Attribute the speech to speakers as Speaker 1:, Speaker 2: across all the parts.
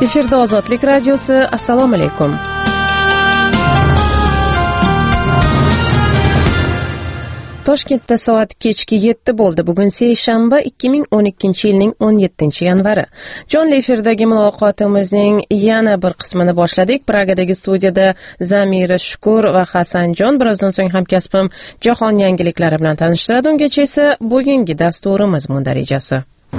Speaker 1: Efirda Ozodlik radiosi. Assalomu alaykum. Toshkentda soat kechki 7 bo'ldi. Bugun seshanba 2012-yilning 17-yanvari. Jonli efirdagi muloqotimizning yana bir qismini boshladik. Pragadagi studiyada Zamira Shukur va Hasanjon. Birozdan so'ng hamkasbim jahon yangiliklari bilan tanishtiradi. Ungacha esa bugungi dasturimiz mundarejasi.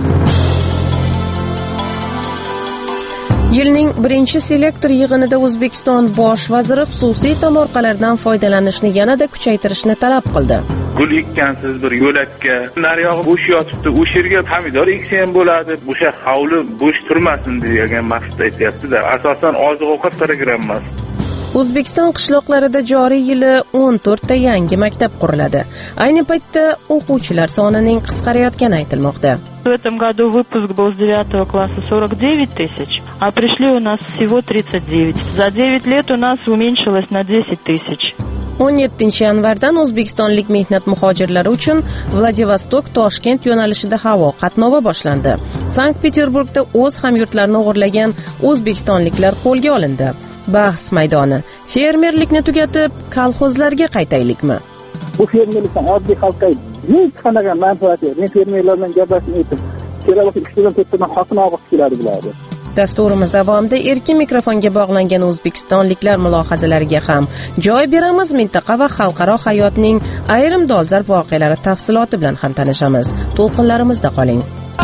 Speaker 1: Yilning birinchi selektor yig'inida O'zbekiston bosh vaziri xususiy tomorqalardan foydalanishni yanada kuchaytirishni talab qildi.
Speaker 2: Gul ekkansiz bir yo'lakka, nariyog'i bo'sh yotibdi, o'sha yerga pomidor eksa ham bo'ladi, o'sha hovli bo'sh turmasin degan maqsadda aytyapti-da. Asosan oziq-ovqat programmasi.
Speaker 1: O'zbekiston qishloqlarida joriy yili 14 ta yangi maktab quriladi. Ayni paytda o'quvchilar sonining qisqarayotgani aytilmoqda.
Speaker 3: В этом году выпуск был с 9 класса 49 тысяч, а пришли у нас всего 39. За 9 лет у нас уменьшилось на 10 тысяч.
Speaker 1: 17-yanvardan o'zbekistonlik mehnat muhojirlari uchun Vladivostok-Toshkent yo'nalishida havo qatnovi boshlandi. Sankt-Peterburgda o'z hamyurtlarini o'g'irlagan o'zbekistonliklar qo'lga olindi. Bahs maydoni. Fermerlikni tugatib, kolxozlarga qaytaylikmi?
Speaker 4: Bu fermerlikdan oddiy xalqqa hech qanaqa manfaat yo'q. Men fermerlar bilan gaplashib aytdim. Kelasi 3-4 xotin olib keladi bularni.
Speaker 1: Dasturimiz davomida erkin mikrofonga bog'langan o'zbekistonliklar mulohazalariga ham joy beramiz. Mintaqa va xalqaro hayotning ayrim dolzarb voqealari tafsiloti bilan ham tanishamiz. To'lqinlarimizda qoling.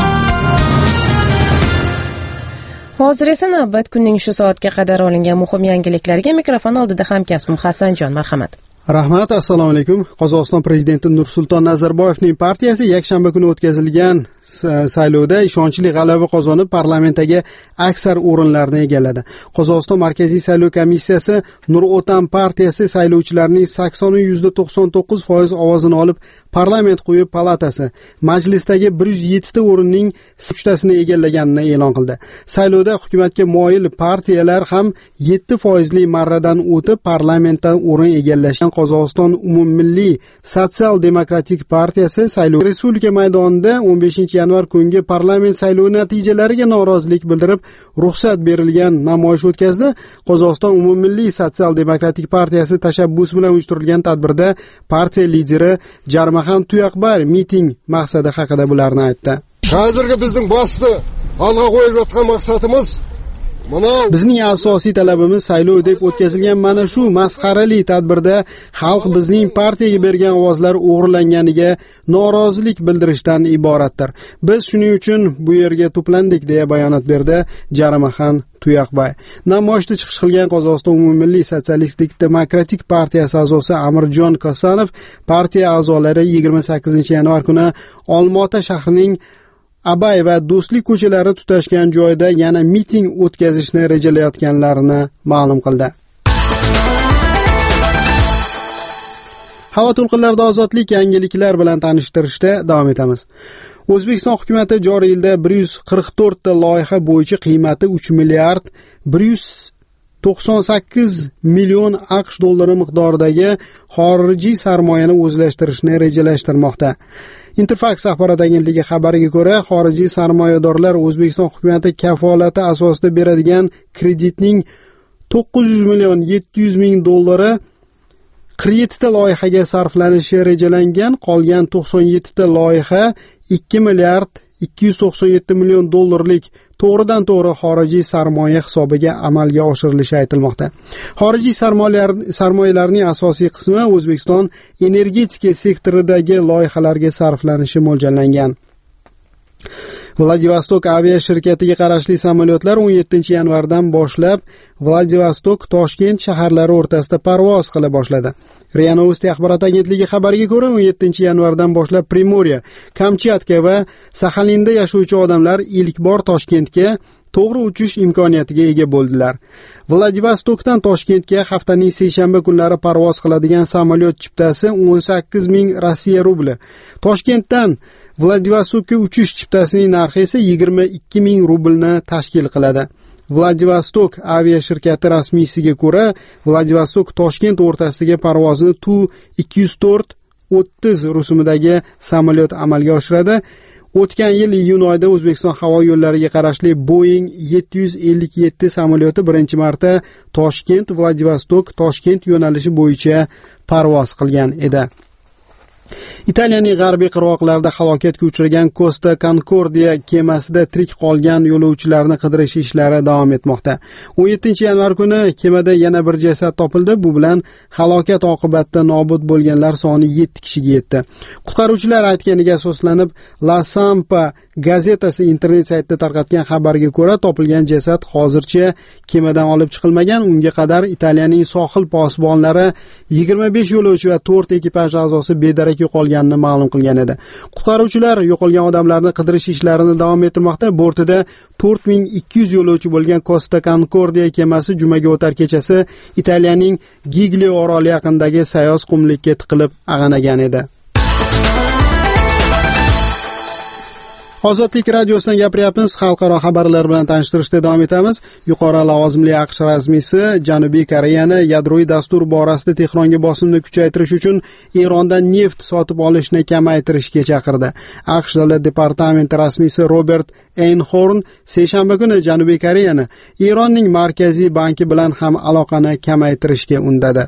Speaker 1: Hozir esa navbat kunning shu soatga qadar olingan muhim yangiliklarga mikrofon oldida hamkasbim Hasanjon, marhamat.
Speaker 5: Rahmat, assalomu alaykum. Qozog'iston prezidenti Nursulton Nazarboyevning partiyasi yakshanba kuni o'tkazilgan saylovda ishonchli g'alaba qozonib, parlamentdagi aksar o'rinlarni egalladi. Qozog'iston Markaziy saylov komissiyasi Nur Otan partiyasi saylovchilarning 80.99% ovozini olib, parlament quyi palatasi majlisdagi 107 ta o'rinning 3tasini egallaganini e'lon qildi. Saylovda hukumatga moyil partiyalar ham 7% marradan o'tib, parlamentdan o'rin egallashgan. Qozog'iston umummilliy sotsial-demokratik partiyasi saylov respublika maydonida 15-yanvar kungi parlament saylovi natijalariga norozilik bildirib, ruxsat berilgan namoyish o'tkazdi. Qozog'iston umummilliy sotsial-demokratik partiyasi tashabbusi bilan uyushtirilgan tadbirda partiya lideri Jarmahan Tuyaqbay miting maqsadi haqida bularni aytdi.
Speaker 6: Hozirgi bizning boshda olg'a qo'yib yotgan maqsadimiz bizning asosiy talabimiz saylov deb o'tkazilgan mana shu masxarali tadbirda xalq bizning partiyaga bergan ovozlar o'g'irlanganiga norozilik bildirishdan iboratdir. Biz shuning uchun bu yerga to'plandik, deya bayonot berdi Jarmahan Tuyaqbay. Namoyishda chiqish qilgan Qozog'iston umummilliy sotsialistik demokratik partiyasi a'zosi Amirjon Kosanov partiya a'zolari 28-yanvar kuni Olmaota shahrining Abay va Do'stlik ko'chalari tutashgan joyda yana miting o'tkazishni rejalayotganlarini ma'lum qildi. Havo to'lqinlarida ozodlik yangiliklar bilan tanishtirishda davom etamiz. O'zbekiston hukumatı joriy yilda 144 ta loyiha bo'yicha qiymati 3 milliard 198 million AQSh dollari miqdoridagi xorijiy sarmoyani o'zlashtirishni rejalashtirmoqda. Interfax axborot agentligi xabariga ko'ra, xorijiy sarmoyadorlar O'zbekiston hukumati kafolati asosida beradigan kreditning 900 million 700 ming dollari 47 ta loyihaga sarflanishi rejalangan. Qolgan 97 ta loyiha 2 milliard 297 million dollarlik to'g'ridan to'g'ri xorijiy sarmoya hisobiga amalga oshirilishi aytilmoqda. Xorijiy sarmoyalarning asosiy qismi O'zbekiston energetika sektoridagi loyihalarga sarflanishi mo'ljallangan. Vladivostok avia shirkatiga qarashli samolyotlar 17-yanvardan boshlab Vladivostok-Toshkent shaharlari o'rtasida parvoz qila boshladi. RIA Novosti axborot agentligi xabariga ko'ra, 17-yanvardan boshlab Primorye, Kamchatka va Saxalinda yashovchi odamlar ilk bor Toshkentga to'g'ri uchish imkoniyatiga ega bo'ldilar. Vladivostokdan Toshkentga haftaning seshanba kunlari parvoz qiladigan samolyot chiptasi 18 ming Rossiya rubli. Toshkentdan Vladivostokka uchish chiptasining narxi esa 22 ming rublni tashkil qiladi. Vladivostok avia shirkati rasmiysiga ko'ra, Vladivostok-Toshkent o'rtasidagi parvozni Tu-204-30 rusumidagi samolyot amalga oshiradi.
Speaker 5: O'tgan yil iyun oyida O'zbekiston havo yo'llariga qarashli Boeing 757 samolyoti birinchi marta Toshkent, Vladivostok, Toshkent yo'nalishi bo'yicha parvoz qilgan edi. Italiyaning g'arbiy qirg'oqlarida halokatga uchragan Costa Concordia kemasida tirik qolgan yo'lovchilarni qidirish ishlari davom etmoqda. 17-yanvar kuni kemada yana bir jasad topildi. Bu bilan halokat oqibatida nobud bo'lganlar soni 7 kishiga yetdi. Qutqaruvchilar aytganiga asoslanib, La Stampa gazetasi internet saytida tarqatgan xabarga ko'ra, topilgan jasad hozircha kemadan olib chiqilmagan. Unga qadar Italiyaning sohil posbonlari 25 yo'lovchi va 4 ekipaj a'zosi bedarak yo'qolganini ma'lum qilgan edi. Qutqaruvchilar yo'qolgan odamlarni qidirish ishlarini davom ettirmoqda. Bortida 4200 yo'lovchi bo'lgan Costa Concordia kemasi jumaga o'tar kechasi Italiyaning Giglio oroli yaqinidagi sayoz qumlikka tiqilib ag'anagan edi. Ozodlik radiosidan gapiryapmiz. Xalqaro xabarlar bilan tanishtirishda davom etamiz. Yuqori lavozimli AQSh rasmiysi Janubiy Koreyani yadroviy dastur borasida Tehronga bosimni kuchaytirish uchun Erondan neft sotib olishni kamaytirishga chaqirdi. AQSh davlat departamenti rasmiysi Robert Einhorn seshanba kuni Janubiy Koreyani Eronning markaziy banki bilan ham aloqani kamaytirishga undadi.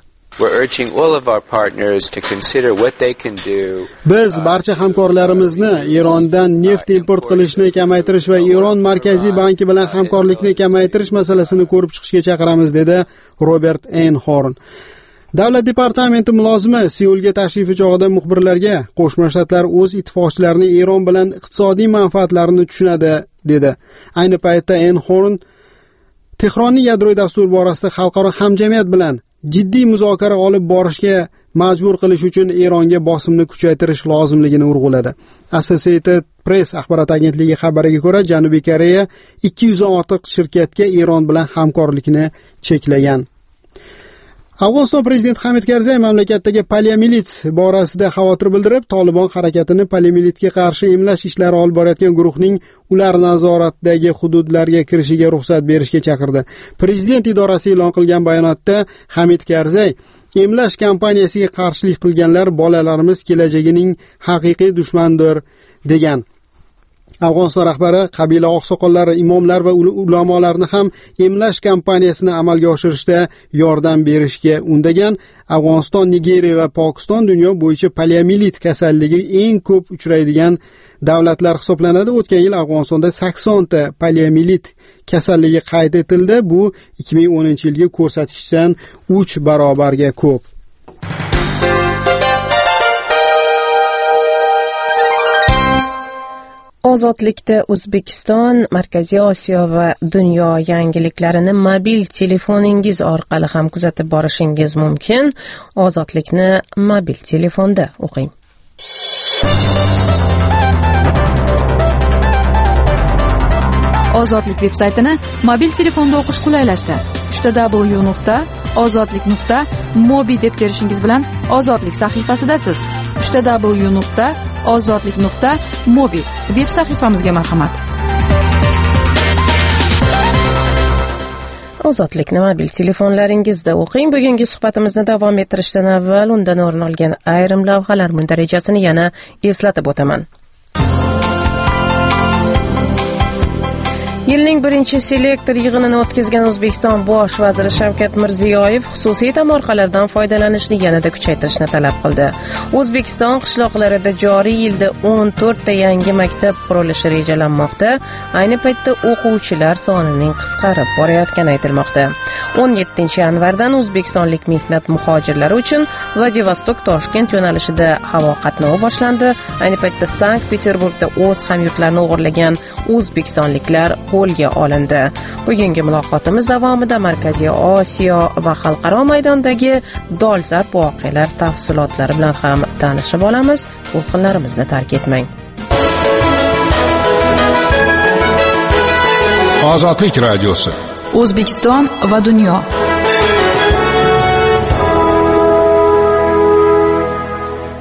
Speaker 5: Biz barcha hamkorlarimizni Erondan neft import qilishni kamaytirish va Eron markaziy banki bilan hamkorlikni kamaytirish masalasini ko'rib chiqishga chaqiramiz, dedi Robert Einhorn. Davlat departamenti mulozimi Seulga tashrifi chog'ida muxbirlarga Qo'shma Shtatlar o'z ittifoqchilarining Eron bilan iqtisodiy manfaatlarini tushunadi, dedi. Ayni paytda Einhorn Tehronning yadroviy dastur borasida xalqaro hamjamiyat bilan jiddiy muzokara olib borishga majbur qilish uchun Eronga bosimni kuchaytirish lozimligini urg'uladi. Associated Press axborot agentligi xabariga ko'ra, Janubiy Koreya 200 dan ortiq shirkatga Eron bilan hamkorlikni cheklagan. Afg'oniston prezidenti Hamid Karzay mamlakatdagi poliomiyelit borasida xavotir bildirib, Taliban harakatini poliomielitga qarshi emlash ishlari olib borayotgan guruhning ular nazoratidagi hududlarga kirishiga ruxsat berishga chaqirdi. Prezident idorasi e'lon qilgan bayonotda Hamid Karzay emlash kampaniyasiga qarshilik qilganlar bolalarimiz kelajagining haqiqiy dushmandir degan. Afg'oniston rahbari qabila oqsoqollari, imomlar va ulamolarni ham emlash kampaniyasini amalga oshirishda yordam berishga undagan. Afg'oniston, Nigeriya va Pokiston dunyo bo'yicha poliomiyelit kasalligi eng ko'p uchraydigan davlatlar hisoblanadi. O'tgan yil Afg'onistonda 80 ta poliomiyelit kasalligi qayd etildi. Bu 2010-yilgi ko'rsatkichdan 3 barobarga ko'p.
Speaker 1: Ozodlikda O'zbekiston, Markaziy Osiyo va dunyo yangiliklarini mobil telefoningiz orqali ham kuzatib borishingiz mumkin. Ozodlikni mobil telefonda o'qing.
Speaker 7: Ozodlik veb-saytini mobil telefonda o'qish qulaylashdi. www.ozodlik.mobi deb terishingiz bilan Ozodlik sahifasidasiz. www.ozodlik.mobi veb sahifamizga marhamat.
Speaker 1: Ozodlikni mobil telefonlaringizda o'qing. Bugungi suhbatimizni davom ettirishdan avval undan o'rin olgan ayrim lavhalar mundarajasini yana eslatib o'taman. Yilning birinchi selektor yig'inini o'tkazgan O'zbekiston bosh vaziri Shavkat Mirziyoyev xususiy tomorqalardan foydalanishni yanada kuchaytirishni talab qildi. O'zbekiston qishloqlarida joriy yilda 14 ta yangi maktab qurilishi rejalanmoqda. Ayni paytda o'quvchilar sonining qisqarib borayotgani aytilmoqda. 17-yanvardan o'zbekistonlik mehnat muhojirlari uchun Vladivostok-Toshkent yo'nalishida havo qatnovi boshlandi. Ayni paytda Sankt-Peterburgda o'z hamyurtlarini o'g'irlagan o'zbekistonliklar qo'lga olindi. Bugungi muloqotimiz davomida Markaziy Osiyo va xalqaro maydondagi dolzarb voqealar tafsilotlari bilan ham tanishib olamiz. To'lqinlarimizni tark etmang.
Speaker 8: Ozodlik radiosi.
Speaker 7: O'zbekiston va dunyo.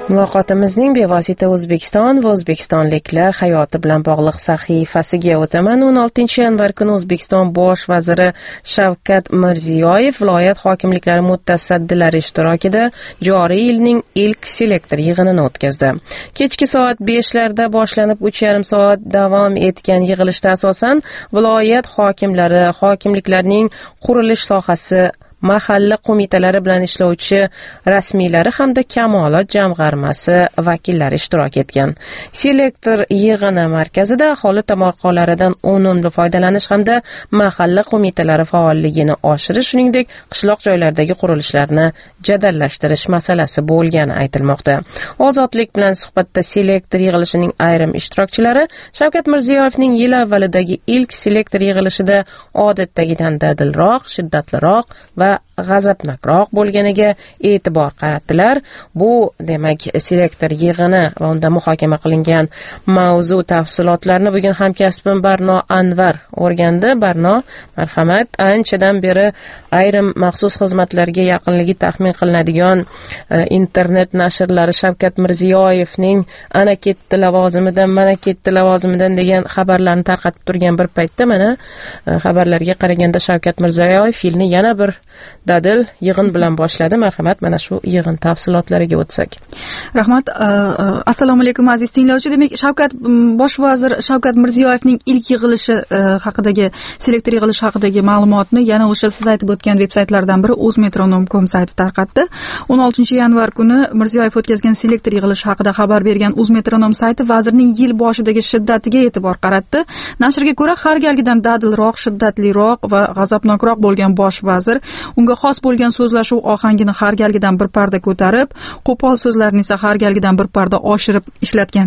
Speaker 1: Muloqotimizning bevosita O'zbekiston va o'zbekistonliklar hayoti bilan bog'liq sahifasiga o'taman. 16 yanvar kuni O'zbekiston bosh vaziri Shavkat Mirziyoyev viloyat hokimliklari mutasaddilari ishtirokida joriy yilning ilk selektor yig'inini o'tkazdi. Kechki soat 5larda boshlanib 3,5 soat davom etgan yig'ilishda asosan viloyat hokimlari, hokimliklarning qurilish sohasi, mahalla qo'mitalari bilan ishlovchi rasmiylari hamda Kamolot jamg'armasi vakillari ishtirok etgan. Selektor yig'ini markazida aholi tomorqalaridan unumli foydalanish hamda mahalla qo'mitalari faolligini oshirish, shuningdek qishloq joylardagi qurilishlarni jadallashtirish masalasi bo'lgani aytilmoqda. Ozodlik bilan suhbatda selektor yig'ilishining ayrim ishtirokchilari Shavkat Mirziyoyevning yil avvalidagi ilk selektor yig'ilishida odatdagidan dadilroq, shiddatliroq va g'azabnokroq bo'lganiga e'tibor qaratdilar. Bu demak selektor yig'ini va unda muhokama qilingan mavzu tafsilotlarini bugun hamkasbim Barno Anvar o'rgandi. Barno, marhamat. Anchadan beri ayrim maxsus xizmatlarga yaqinligi taxmin qilinadigan internet nashrlari Shavkat Mirziyoyevning ana ketdi lavozimidan, mana ketdi lavozimidan degan xabarlarni tarqatib turgan bir paytda mana xabarlarga qaraganda Shavkat Mirziyoyev yilni yana bir dadil yig'in bilan boshladi. Marhamat, mana shu yig'in tafsilotlariga o'tsak.
Speaker 7: Rahmat. Assalomu alaykum aziz tinglovchi. Demak, bosh vazir Shavkat Mirziyoyevning ilk yig'ilishi haqidagi, selektor yig'ilishi haqidagi ma'lumotni yana o'sha siz aytib o'tgan veb-saytlardan biri o'zmetronom.com sayti tarqatdi. 16 yanvar kuni Mirziyoyev o'tkazgan selektor yig'ilishi haqida xabar bergan o'zmetronom sayti vazirning yil boshidagi shiddatiga e'tibor qaratdi. Nashrga ko'ra, har galgidan dadilroq, shiddatliroq va g'azabnokroq bo'lgan bosh vazir unga xos bo'lgan so'zlashuv ohangini har galgidan bir parda ko'tarib, qo'pol so'zlarni esa har galgidan bir parda oshirib ishlatgan.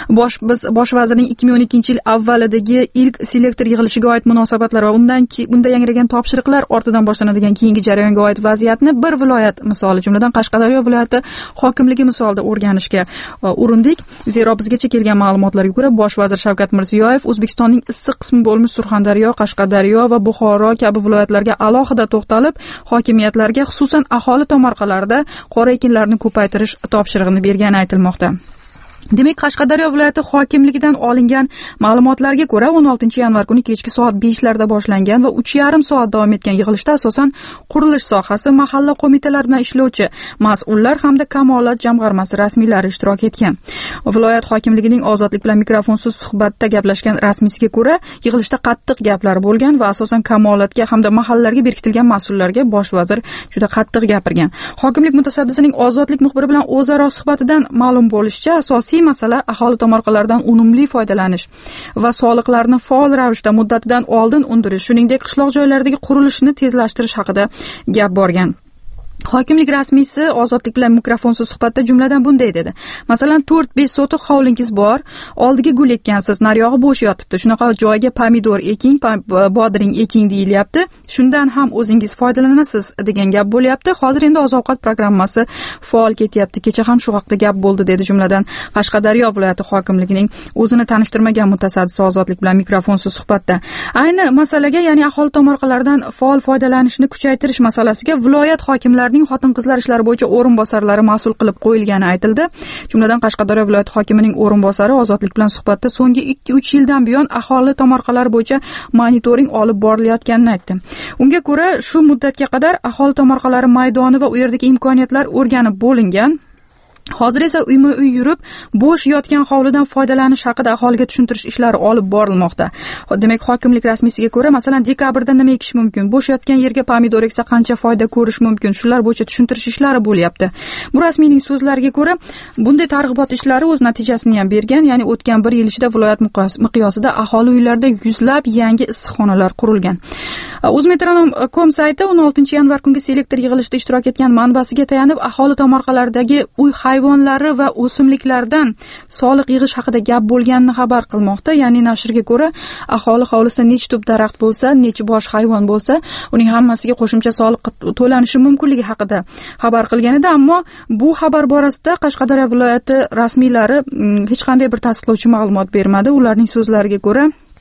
Speaker 7: Biz bosh vazirning 2012 yil avvalidagi ilk selektor yig'ilishiga oid munosabatlar va unda yangragan topshiriqlar ortidan boshlanadigan keyingi jarayonga oid vaziyatni bir viloyat misoli, jumladan Qashqadaryo viloyati hokimligi misolida o'rganishga urindik. Zero bizgacha kelgan ma'lumotlarga ko'ra, bosh vazir Shavkat Mirziyoyev O'zbekistonning issiq qismi bo'lmish Surxondaryo, Qashqadaryo va Buxoro kabi viloyatlarga alohida to'xtalib, hokimiyatlarga xususan aholi tomorqalarida qora ekinlarni ko'paytirish topshirig'ini bergani aytilmoqda. Demak, Qashqadaryo viloyati hokimligidan olingan ma'lumotlarga ko'ra 16 yanvar kuni kechki soat 5larda boshlangan va 3,5 soat davom etgan yig'ilishda asosan qurilish sohasi, mahalla qo'mitalari bilan ishlovchi mas'ullar hamda Kamolot jamg'armasi rasmiylari ishtirok etgan. Viloyat hokimligining ozodlik bilan mikrofonsiz suhbatda gaplashgan rasmiysiga ko'ra, yig'ilishda qattiq gaplar bo'lgan va asosan Kamolotga hamda mahallalarga berkitilgan mas'ullarga bosh vazir juda qattiq gapirgan. Hokimlik mutasaddisining ozodlik muxbiri bilan o'zaro suhbatidan ma'lum bo'lishicha, asosiy masala aholi tomorqalaridan unumli foydalanish va soliqlarni faol ravishda muddatidan oldin undirish, shuningdek qishloq joylaridagi qurilishni tezlashtirish haqida gap borgan. Hokimlik rasmiysi ozodlik bilan mikrofonsiz suhbatda jumladan bunday dedi. Masalan, 4-5 sotiq hovlingiz bor, oldiga gul ekkansiz, nariyog'i bo'sh yotibdi. Shunaqa joyga pomidor eking, bodring eking deyilyapti. Shundan ham o'zingiz foydalanasiz degan gap bo'lyapti. Hozir endi oziq-ovqat programmasi faol ketyapti. Kecha ham shu haqda gap bo'ldi dedi jumladan Qashqadaryo viloyati hokimligining o'zini tanishtirmagan mutasaddisi ozodlik bilan mikrofonsiz suhbatda. Ayni masalaga, ya'ni aholi tomorqalaridan faol foydalanishni kuchaytirish masalasiga viloyat hokimlari xotin-qizlar ishlari bo'yicha o'rinbosarlari mas'ul qilib qo'yilgani aytildi. Jumladan Qashqadaryo viloyati hokimining o'rinbosari ozodlik bilan suhbatda so'nggi 2-3 yildan buyon aholi tomorqalari bo'yicha monitoring olib borilayotganini aytdi. Unga ko'ra, shu muddatga qadar aholi tomorqalari maydoni va u yerdagi imkoniyatlar o'rganib bo'lingan. Hozir esa uyma-uy yurib, bo'sh yotgan hovlidan foydalanish haqida aholiga tushuntirish ishlari olib borilmoqda. Demak, hokimlik rasmiysiga ko'ra, masalan, dekabrda nima ekish mumkin, bo'sh yotgan yerga pomidor eksa qancha foyda ko'rish mumkin, shular bo'yicha tushuntirish ishlari bo'lyapti. Bu rasmiyning so'zlariga ko'ra, bunday targ'ibot ishlari o'z natijasini ham bergan, ya'ni o'tgan 1 yil ichida viloyat miqyosida aholi uylarida yuzlab yangi issiqxonalar qurilgan. O'zmetronom.com sayti 16 yanvar kungi selektor yig'ilishida ishtirok etgan manbasiga tayanib, aholi tomorqalaridagi uy hayvonlari va o'simliklardan soliq yig'ish haqida gap bo'lganini xabar qilmoqda. Ya'ni nashrga ko'ra, aholi hovlisida necha tup daraxt bo'lsa, necha bosh hayvon bo'lsa, uning hammasiga qo'shimcha soliq to'lanishi mumkinligi haqida xabar qilgan edi, ammo bu xabar borasida Qashqadaryo viloyati rasmiylari hech qanday bir tasdiqlovchi ma'lumot bermadi. Ularning so'zlariga ko'ra,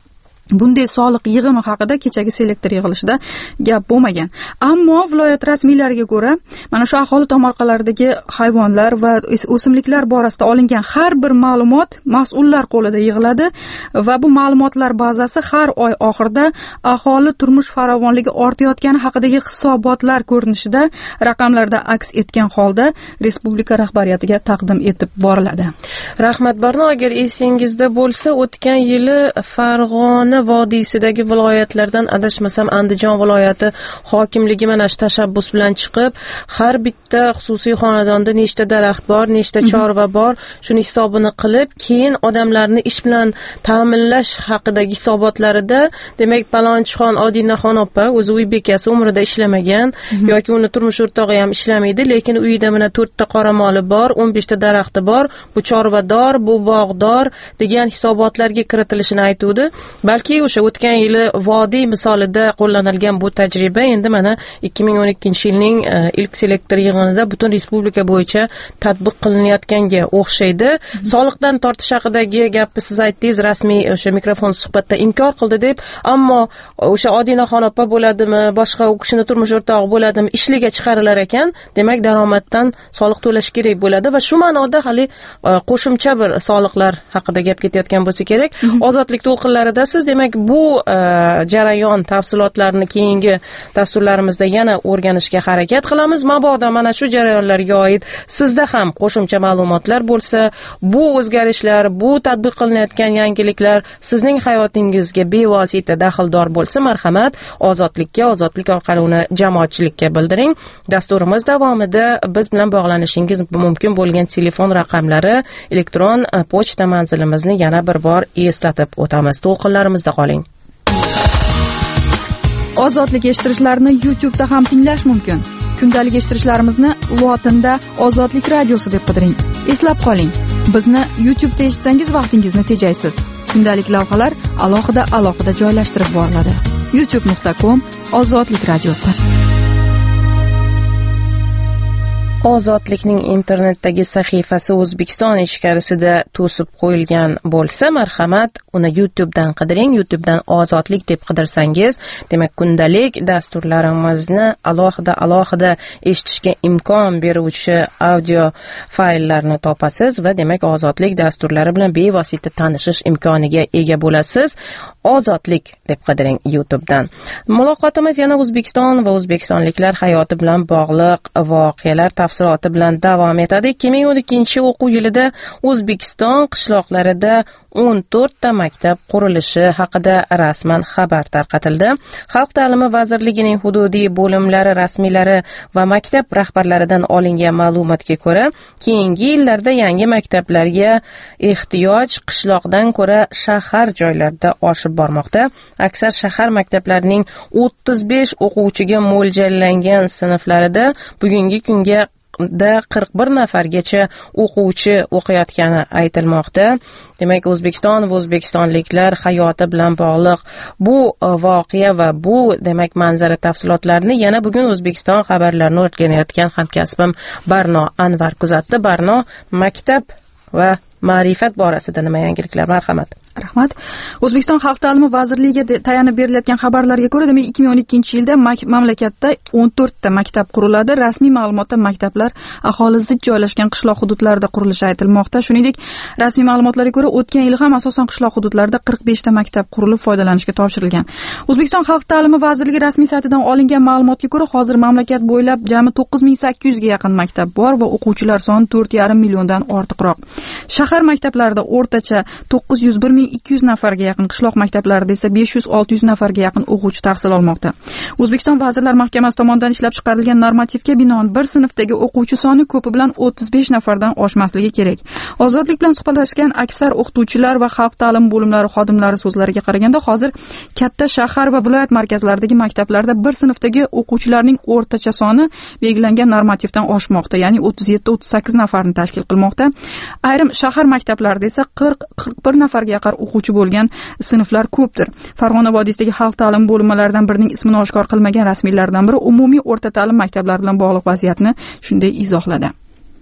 Speaker 7: bunday soliq yig'imi haqida kechagi selektor yig'ilishida gap bo'lmagan. Ammo viloyat rasmiylariga ko'ra, mana shu aholi tomorqalaridagi hayvonlar va o'simliklar borasida olingan har bir ma'lumot mas'ullar qo'lida yig'iladi va bu ma'lumotlar bazasi har oy oxirida aholi turmush farovonligi ortayotgani haqidagi hisobotlar ko'rinishida raqamlarda aks etgan holda respublika rahbariyatiga taqdim etib boriladi.
Speaker 1: Rahmat Barno, agar esingizda bo'lsa, o'tgan yili Farg'ona vodiysidagi viloyatlardan adashmasam Andijon viloyati hokimligi mana shu tashabbus bilan chiqib, har bitta xususiy xonadonda nechta daraxt bor, nechta chorva bor, shuni hisobini qilib, keyin odamlarni ish bilan ta'minlash haqidagi hisobotlarida, demak, Palonchixon Odinaxon opa o'zi uy bekasi umrida ishlamagan yoki uni turmush o'rtog'i ham ishlamaydi, lekin uyida mana 4 ta qoramoli bor, 15 ta daraxti bor, bu chorvador, bu bog'dor degan hisobotlarga kiritilishini aytuvdi. Balki o'sha o'tgan yili vodiy misolida qo'llanilgan bu tajriba endi mana 2012-yilning ilk selektor yig'inida butun respublika bo'yicha tatbiq qilinayotganga o'xshaydi. Soliqdan tortish haqidagi gapni siz aytdingiz, rasmiy o'sha mikrofon suhbatda inkor qildi deb, ammo o'sha Odinaxon opa bo'ladimi, boshqa u kishini turmush o'rtog'i bo'ladimi, ishliga chiqarilar ekan, demak daromaddan soliq to'lash kerak bo'ladi va shu ma'noda hali qo'shimcha bir soliqlar haqida gap ketayotgan bo'lsa kerak. Ozodlik to'lqinlarida siz, demak, bu jarayon tafsilotlarini keyingi dasturlarimizda yana o'rganishga harakat qilamiz. Mabodo mana shu jarayonlarga oid sizda ham qo'shimcha ma'lumotlar bo'lsa, bu o'zgarishlar, bu tatbiq qilinayotgan yangiliklar sizning hayotingizga bevosita daxldor bo'lsa, marhamat, Ozodlikka, Ozodlik orqali uni jamoatchilikka bildiring. Dasturimiz davomida biz bilan bog'lanishingiz mumkin bo'lgan telefon raqamlari, elektron pochta manzilimizni yana bir bor eslatib o'tamiz. To'lqinlarimizda qoling.
Speaker 7: Ozodlik eshittirishlarni YouTube'da ham tinglash mumkin. Kundalik eshittirishlarimizni lotinda Ozodlik radiosi deb qidiring. Eslab qoling, bizni YouTube'da eshitsangiz vaqtingizni tejaysiz. Kundalik lavhalar alohida joylashtirib boriladi. youtube.com/Ozodlik radiosi.
Speaker 1: Ozodlikning internetdagi sahifasi O'zbekiston ichkarisida to'sib qo'yilgan bo'lsa, marhamat, uni YouTube'dan qidiring. YouTube'dan Ozodlik deb qidirsangiz, demak, kundalik dasturlarimizni alohida eshitishga imkon beruvchi audio fayllarni topasiz va demak, Ozodlik dasturlari bilan bevosita tanishish imkoniga ega bo'lasiz. Ozodlik deb qidiring YouTube'dan. Muloqotimiz yana O'zbekiston va o'zbekistonliklar hayoti bilan bog'liq voqealar tafsiloti bilan davom etadi. 2012 o'quv yilida O'zbekiston qishloqlarida 14 ta maktab qurilishi haqida rasman xabar tarqatildi. Xalq ta'limi vazirligining hududiy bo'limlari rasmiylari va maktab rahbarlaridan olingan ma'lumotga ko'ra, keyingi yillarda yangi maktablarga ehtiyoj qishloqdan ko'ra shahar joylarda oshib bormoqda. Aksar shahar maktablarining 35 o'quvchiga mo'ljallangan sinflarida bugungi kunga 41 nafargacha o'quvchi o'qiyotgani aytilmoqda. Demak, O'zbekiston va o'zbekistonliklar hayoti bilan bog'liq bu voqea va bu, demak, manzara tafsilotlarini yana bugun O'zbekiston xabarlarini o'rganayotgan hamkasbim Barno Anvar kuzatdi. Barno, maktab va ma'rifat borasida nima yangiliklar? Marhamat.
Speaker 7: Rahmat. O'zbekiston Xalq ta'limi vazirligiga tayanib berilgan xabarlarga ko'ra, demak, 2012-yilda mamlakatda 14 ta maktab quriladi. Rasmiy ma'lumotda maktablar aholi zich joylashgan qishloq hududlarida qurilishi aytilmoqda. Shuningdek, rasmiy ma'lumotlarga ko'ra, o'tgan yil ham asosan qishloq hududlarda 45 ta maktab qurilib foydalanishga topshirilgan. O'zbekiston Xalq ta'limi vazirligi rasmiy saytidan olingan ma'lumotga ko'ra, hozir mamlakat bo'ylab jami 9800 ga yaqin maktab bor va o'quvchilar soni 4,5 milliondan ortiqroq. Shahar maktablarida o'rtacha 901,200 nafarga yaqin, qishloq maktablarida esa 500-600 nafarga yaqin o'quvchi tahsil olmoqda. O'zbekiston Vazirlar Mahkamasi tomonidan ishlab chiqarilgan normativga binoan bir sinfdagi o'quvchi soni ko'pi bilan 35 nafardan oshmasligi kerak. Ozodlik bilan suhbatlashgan aksar o'qituvchilar va xalq ta'limi bo'limlari xodimlari so'zlariga qaraganda, hozir katta shahar va viloyat markazlaridagi maktablarda bir sinfdagi o'quvchilarning o'rtacha soni belgilangan normativdan oshmoqda, ya'ni 37-38 nafarni tashkil qilmoqda. Ayrim shahar maktablarida esa 40-41 nafarga yaqin o'quvchi bo'lgan sinflar ko'pdir. Farg'ona vodiysidagi xalq ta'limi bo'linmalaridan birining ismini oshkor qilmagan rasmiylardan biri umumiy o'rta ta'lim maktablari bilan bog'liq vaziyatni shunday izohladi.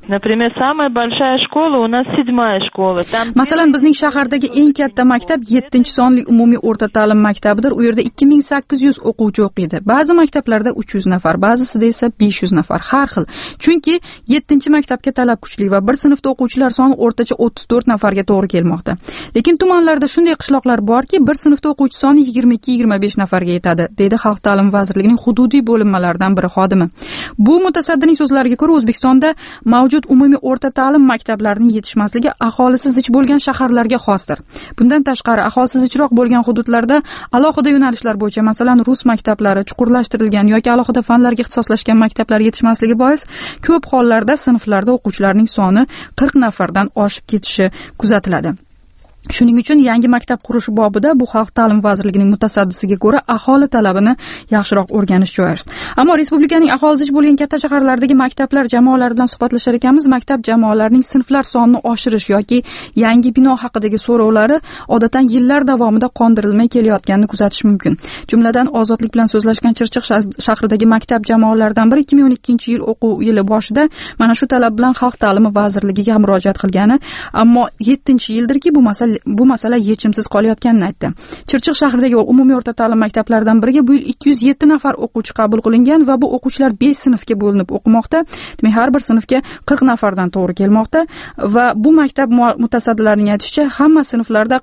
Speaker 3: Например, самая большая школа у нас 7-я школа.
Speaker 7: Masalan, bizning shahardagi eng katta maktab 7-sonli umumiy o'rta ta'lim maktabidir. U yerda 2800 o'quvchi o'qiydi. Ba'zi maktablarda 300 nafar, ba'zisida esa 500 nafar. Har xil. Chunki 7-maktabga talab kuchli va bir sinfda o'quvchilar soni o'rtacha 34 nafarga to'g'ri kelmoqda. Lekin tumanlarda shunday qishloqlar borki, bir sinfda o'quvchi soni 22-25 nafarga yetadi, deydi Xalq ta'limi vazirligining hududiy bo'linmalaridan biri xodimi. Bu mutasaddining so'zlariga ko'ra, O'zbekistonda mavjud umumiy o'rta ta'lim maktablarining yetishmasligi aholisi zich bo'lgan shaharlarga xosdir. Bundan tashqari, aholisi zichroq bo'lgan hududlarda alohida yo'nalishlar bo'yicha, masalan, rus maktablari, chuqurlashtirilgan yoki alohida fanlarga ixtisoslashgan maktablar yetishmasligi bois ko'p hollarda sinflarda o'quvchilarning soni 40 nafardan oshib ketishi kuzatiladi. Shuning uchun yangi maktab qurish bobida bu Xalq ta'limi vazirligining mutasaddisiga ko'ra aholi talabini yaxshiroq o'rganish joiz. Ammo respublikaning aholi zich bo'lgan katta shaharlardagi maktablar jamoalari bilan suhbatlashar ekanmiz. Maktab jamoalarining sinflar sonini oshirish yoki yangi bino haqidagi so'rovlari odatdan yillar davomida qondirilmay kelayotganini kuzatish mumkin. Jumladan, Ozodlik bilan so'zlashgan Chirchiq shahridagi maktab jamoalaridan biri 2012-yil o'quv yili boshida mana shu talab bilan Xalq ta'limi vazirligiga murojaat qilgani, ammo 7-yildirki bu masala yechimsiz qolayotganini aytdi. Chirchiq shahridagi umumiy o'rta ta'lim maktablaridan biriga bu yil 207 nafar o'quvchi qabul qilingan va bu o'quvchilar 5 sinfga bo'linib o'qimoqda. Demak, har bir sinfga 40 nafardan to'g'ri kelmoqda va bu maktab mutasaddilarining aytishicha, hamma sinflarda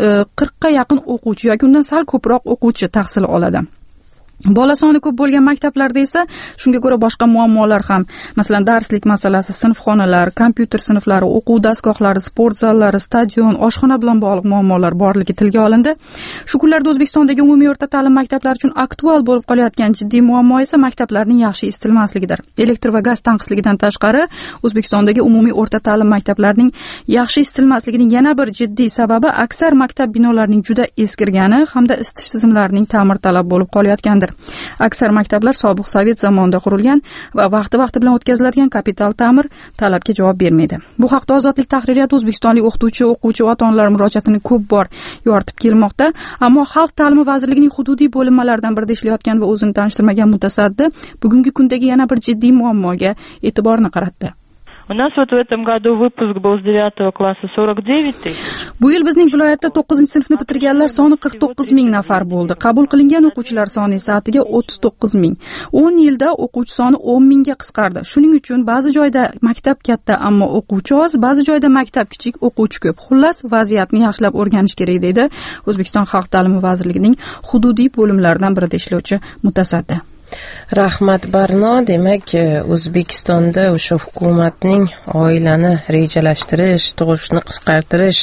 Speaker 7: 40 ga yaqin o'quvchi yoki undan sal ko'proq o'quvchi tahsil oladi. Bola soni ko'p bo'lgan maktablarda esa shunga ko'ra boshqa muammolar ham, masalan, darslik masalasi, sinfxonalar, kompyuter sinflari, o'quv dastgohlari, sport zallari, stadion, oshxona bilan bog'liq muammolar borligi tilga olindi. Shu kunlarda O'zbekistondagi umumiy o'rta ta'lim maktablari uchun aktual bo'lib qolayotgan jiddiy muammo esa maktablarning yaxshi isitilmasligidir. Elektr va gaz tanqisligidan tashqari, O'zbekistondagi umumiy o'rta ta'lim maktablarining yaxshi isitilmasligining yana bir jiddiy sababi aksar maktab binolarining juda eskirgani hamda isitish tizimlarining ta'mirtalab bo'lib qolayotgandir. Aksar maktablar sobiq Sovet zamonida qurilgan va vaqti bilan o'tkaziladigan kapital ta'mir talabga javob bermaydi. Bu haqda Ozodlik tahririyati o'zbekistonlik o'quvchi va ota-onalar murojaatini ko'p bor yoritib kelmoqda, ammo Xalq ta'limi vazirligining hududiy bo'linmalaridan birida ishlayotgan va o'zini tanishtirmagan mutasaddi bugungi kundagi yana bir jiddiy muammoga e'tiborni qaratdi.
Speaker 3: У нас вот в этом году выпуск был с 9 класса 49 тысяч.
Speaker 7: Bu yil bizning viloyatda 9-sinfni bitirganlar soni 49 ming nafar bo'ldi. Qabul qilingan o'quvchilar soni esa atiga 39 ming. 10 yilda o'quvchi soni 10 mingga qisqardi. Shuning uchun ba'zi joyda maktab katta, ammo o'quvchi oz, ba'zi joyda maktab kichik, o'quvchi ko'p. Xullas, vaziyatni yaxshilab o'rganish kerak deydi O'zbekiston Xalq ta'limi vazirligining hududiy bo'limlaridan birida ishlovchi mutasaddi.
Speaker 1: Rahmat Barno. Demak, O'zbekistonda o'sha hukumatning oilani rejalashtirish, tug'ishni qisqartirish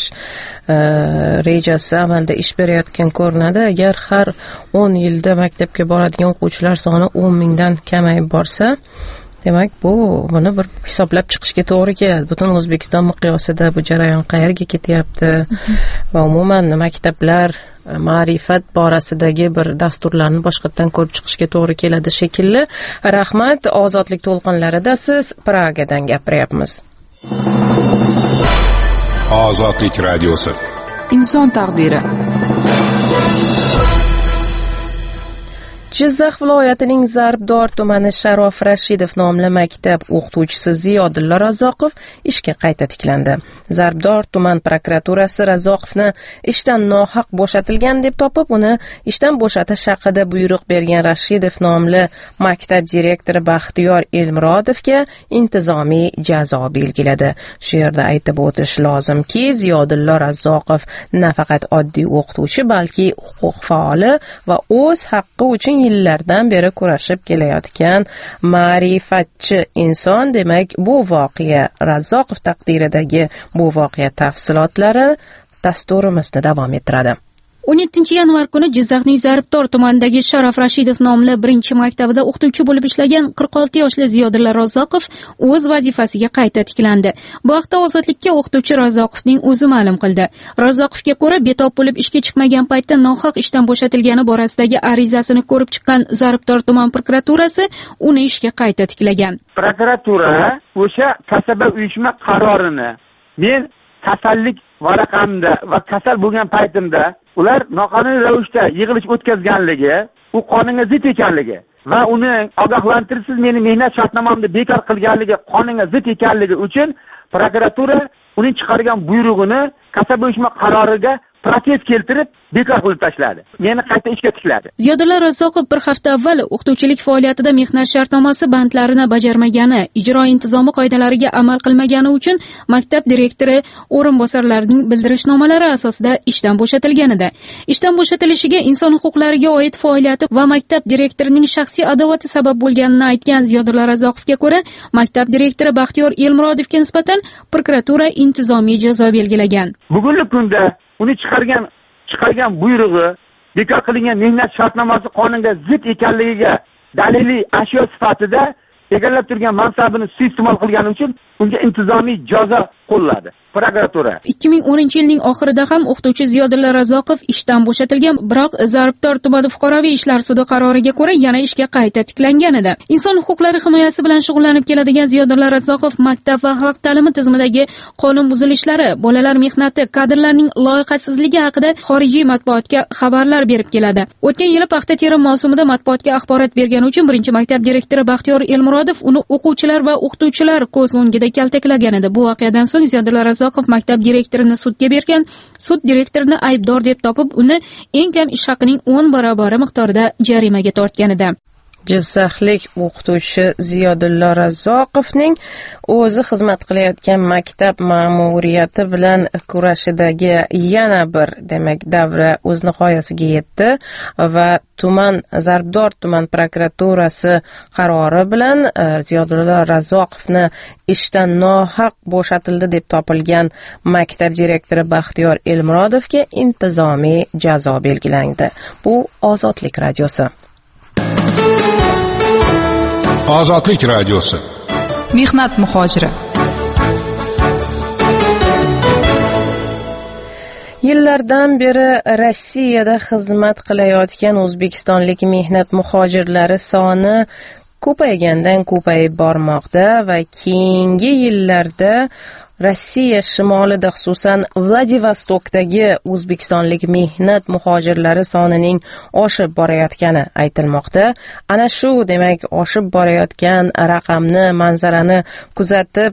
Speaker 1: rejasi amalda ish berayotgan ko'rinadi. Agar har 10 yilda maktabga boradigan o'quvchilar soni 10 mingdan kamayib borsa, demak, buni bir hisoblab chiqishga to'g'ri keladi. Butun O'zbekiston miqyosida bu jarayon qayerga ketyapti va umuman maktablar ma'rifat borasidagi bir dasturlarni boshqatdan ko'rib chiqishga to'g'ri keladi shekilli. Rahmat. Ozodlik to'lqinlarida siz Pragadan gapiryapmiz.
Speaker 8: Ozodlik radiosi.
Speaker 7: Inson taqdiri.
Speaker 1: Jizzax viloyatining Zarbdor tumani Sharof Rashidov nomli maktab o'qituvchisi Ziyodulla Razoqov ishga qayta tiklandi. Zarbdor tuman prokuraturasi Razoqovni ishdan nohaq bo'shatilgan deb topib, uni ishdan bo'shatish haqida buyruq bergan Rashidov nomli maktab direktori Baxtiyor Elmurodovga intizomiy jazo belgiladi. Shu yerda aytib o'tish lozimki, Ziyodulla Razoqov nafaqat oddiy o'qituvchi, balki huquq faoli va o'z haqqi uchun yillardan beri kurashib kelayotgan ma'rifatchi inson. Demak, bu voqea Razoqov taqdiridagi bu voqea tafsilotlari dasturimizni davom ettiradi.
Speaker 9: 17 yanvar kuni Jizzaxning Zarbdor tumanidagi Sharof Rashidov nomli 1-maktabida o'qituvchi bo'lib ishlagan 46 yoshli Ziyodulla Razoqov o'z vazifasiga qayta tiklandi. Bu haqda Ozodlikka o'qituvchi Razoqovning o'zi ma'lum qildi. Razoqovga ko'ra, betob bo'lib ishga chiqmagan paytda nohaq ishdan bo'shatilgani borasidagi arizasini ko'rib chiqqan Zarbdor tuman prokuraturasi uni ishga qayta tiklagan.
Speaker 10: Prokuratura o'sha kasaba uyushma qarorini men kasallik varaqamda va kasal bo'lgan paytimda ular noqonuniy ravishda yig'ilish o'tkazganligi, u qonunga zid ekanligi va uni ogohlantirishsiz meni mehnat shartnomamni bekor qilganligi, qonunga zid ekanligi uchun prokuratura uning chiqargan buyrug'ini kasaba uyushma qaroriga protest keltirib bekor qilib tashladi. Meni qayta ishga tikladi.
Speaker 9: Ziyodulla Razzoqov bir hafta avval o'qituvchilik faoliyatida mehnat shartnomasi bandlarini bajarmagani, ijro intizomi qoidalariga amal qilmagani uchun maktab direktori o'rinbosarlarining bildirishnomalari asosida ishdan bo'shatilgan edi. Ishdan bo'shatilishiga inson huquqlariga oid faoliyati va maktab direktorining shaxsiy adovati sabab bo'lganini aytgan Ziyodulla Razzoqovga ko'ra, maktab direktori Baxtiyor Elmurodovga nisbatan prokuratura intizomiy jazo belgilagan.
Speaker 10: Bugungi kunda uni chiqargan buyrug'i bekor qilingan mehnat shartnomasi qonunga zid ekanligiga daliliy ashyo sifatida egallab turgan mansabini suiiste'mol qilgani uchun unga intizomiy jazo qo'lladi prokuratura.
Speaker 9: 2010-yilning oxirida ham o'qituvchi Ziyodulla Razzoqov ishdan bo'shatilgan, biroq Zarbdor tumani fuqaroviy ishlar sudi qaroriga ko'ra yana ishga qayta tiklangan edi. Inson huquqlari himoyasi bilan shug'ullanib keladigan Ziyodulla Razzoqov maktab va xalq ta'limi tizimidagi qonun buzilishlari, bolalar mehnati, kadrlarning loyiqasizligi haqida xorijiy matbuotga xabarlar berib keladi. O'tgan yili paxta terim mavsumida matbuotga axborot bergani uchun birinchi maktab direktori Baxtiyor Elmurodov uni o'quvchilar va o'qituvchilar ko'z o'ngida kaltaklagan edi. Bu voqeadan so'ng Ziyodulla Razzoqov maktab direktorini sudga bergan. Sud direktorini aybdor deb topib, uni eng kam ish haqining 10 barobar miqdorida jarimaga tortgan edi.
Speaker 1: Jizzaxlik o'qituvchi Ziyodulla Razzoqovning o'zi xizmat qilayotgan maktab ma'muriyati bilan kurashidagi yana bir, demak, davra o'z nihoyasiga yetdi va Zarbdor tuman prokuraturasi qarori bilan Ziyodulla Razzoqovni ishdan nohaq bo'shatildi deb topilgan maktab direktori Baxtiyor Elmurodovga intizomiy jazo belgilandi. Bu Ozodlik radiosi.
Speaker 8: Ozodlik radiosi.
Speaker 7: Mehnat muhojiri.
Speaker 1: Yillardan beri Rossiyada xizmat qilayotgan o'zbekistonlik mehnat muhojirlari soni ko'paygandan ko'payib bormoqda va keyingi yillarda Rossiya shimolida, xususan Vladivostokdagi o'zbekistonlik mehnat muhojirlari sonining oshib borayotgani aytilmoqda. Ana shu, demak, oshib borayotgan raqamni, manzarani kuzatib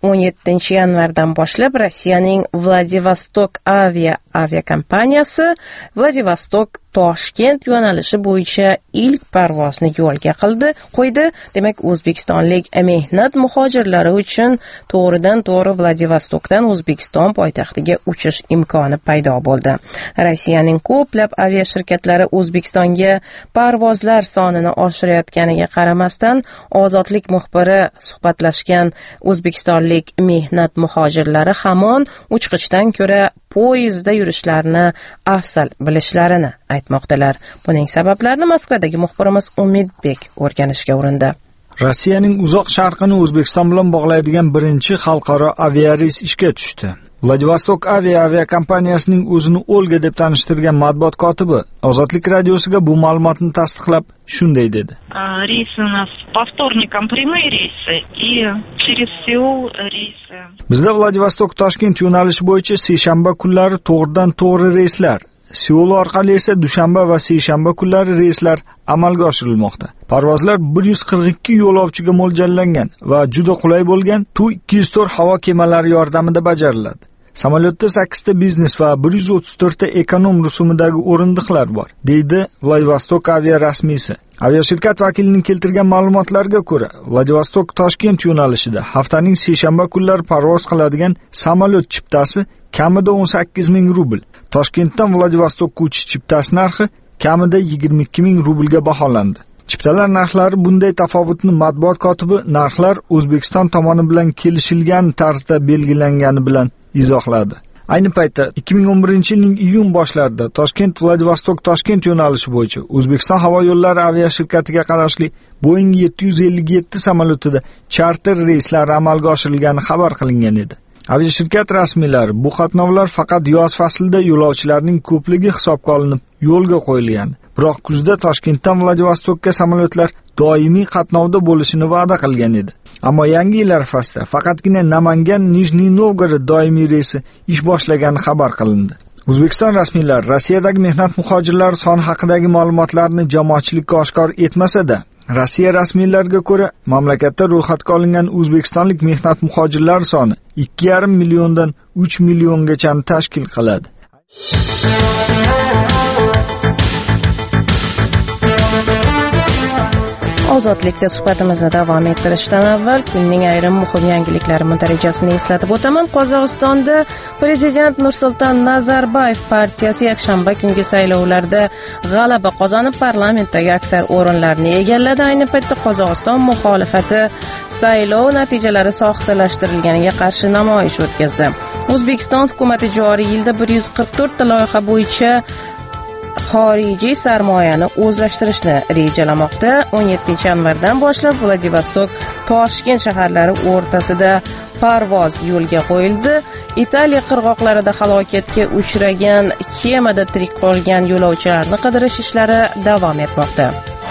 Speaker 1: 17 yanvardan boshlab Rossiyaning Vladivostok aviakompaniyasi Vladivostok Toshkent yo'nalishi bo'yicha ilk parvozni yo'lga qo'ydi. Demak, o'zbekistonlik mehnat muhojirlari uchun to'g'ridan-to'g'ri Vladivostokdan O'zbekiston poytaxtiga uchish imkoni paydo bo'ldi. Rossiyaning ko'plab aviashirkatlari O'zbekistonga parvozlar sonini oshirayotganiga qaramasdan, Ozodlik muxbiri suhbatlashgan o'zbekistonlik mehnat muhojirlari hamon uchqichdan ko'ra poyezdda yurishlarini afzal bilishlarini aytmoqdalar. Buning sabablarini Moskvadagi muxbirimiz Umidbek o'rganishga urindi.
Speaker 11: Rossiyaning uzoq sharqini O'zbekiston bilan bog'laydigan birinchi xalqaro aviareys ishga tushdi. Vladivostok aviakompaniyasining o'zini Olga deb tanishtirgan matbuot kotibi Ozodlik radiosiga bu ma'lumotni tasdiqlab shunday dedi.
Speaker 3: Reysi у нас по вторникам прямые рейсы и через Сеул рейсы.
Speaker 11: Bizda Vladivostok Toshkent yo'nalishi bo'yicha seshanba kunlari to'g'ridan-to'g'ri reyslar, Seul orqali esa dushanba va seshanba kunlari reyslar amalga oshirilmoqda. Parvozlar 142 yo'lovchiga mo'ljallangan va juda qulay bo'lgan Tu-204 havo kemalari yordamida bajariladi. Samolyotda 8 ta biznes va 134 ta ekonom rusumidagi o'rindiqlar bor, deydi Vladivostok avia rasmiysi. Aviashirkat vakilining keltirgan ma'lumotlarga ko'ra, Vladivostok Toshkent yo'nalishida haftaning seshanba kunlari parvoz qiladigan samolyot chiptasi kamida 18 ming rubl. Toshkentdan Vladivostokka uchish chiptasi narxi kamida 22 ming rublga baholandi. Chiptalar narxlari bunday tafovutni matbuot kotibi narxlar O'zbekiston tomoni bilan kelishilgan tarzda belgilangani bilan izohladi. Ayni paytda 2011-yilning iyun boshlarida Toshkent-Vladivostok Toshkent yo'nalishi bo'yicha O'zbekiston havo yo'llari aviashirkatiga qarashli Boeing 757 samolyotida charter reyslari amalga oshirilgani xabar qilingan edi. Aviashirkat rasmiylari bu qatnovlar faqat yoz faslida yo'lovchilarning ko'pligi hisobga olinib yo'lga qo'yilgan. Biroq kuzda Toshkentdan Vladivostokka samolyotlar doimiy qatnovda bo'lishini va'da qilgan edi. Ammo yangi yil arafasida faqatgina Namangan Nijniy Novgorod doimiy reysi ish boshlagani xabar qilindi. O'zbekiston rasmiylari Rossiyadagi mehnat muhojirlari soni haqidagi ma'lumotlarni jamoatchilikka oshkor etmasa-da, Rossiya rasmiylariga ko'ra, mamlakatda ro'yxatga olingan o'zbekistonlik mehnat muhojirlari soni 2,5 milliondan 3 milliongacha tashkil qiladi.
Speaker 1: Ozodlikda suhbatimizni davom ettirishdan avval kunning ayrim muhim yangiliklari darajasini eslatib o'taman. Qozog'istonda prezident Nursulton Nazarboyev partiyasi yakshanba kungi saylovlarda g'alaba qozonib, parlamentdagi aksar o'rinlarni egalladi. Ayni paytda Qozog'iston muxolifati saylov natijalari soxtalashtirilganiga qarshi namoyish o'tkazdi. O'zbekiston hukumati joriy yilda 144 ta loyiha bo'yicha xorijiy sarmoyani o'zlashtirishni rejalamoqda. 17-yanvardan boshlab Vladivostok, Toshkent shaharlari o'rtasida parvoz yo'lga qo'yildi. Italiya qirg'oqlarida halokatga uchragan kemada tirik qolgan yo'lovchilarni qidirish ishlari davom etmoqda.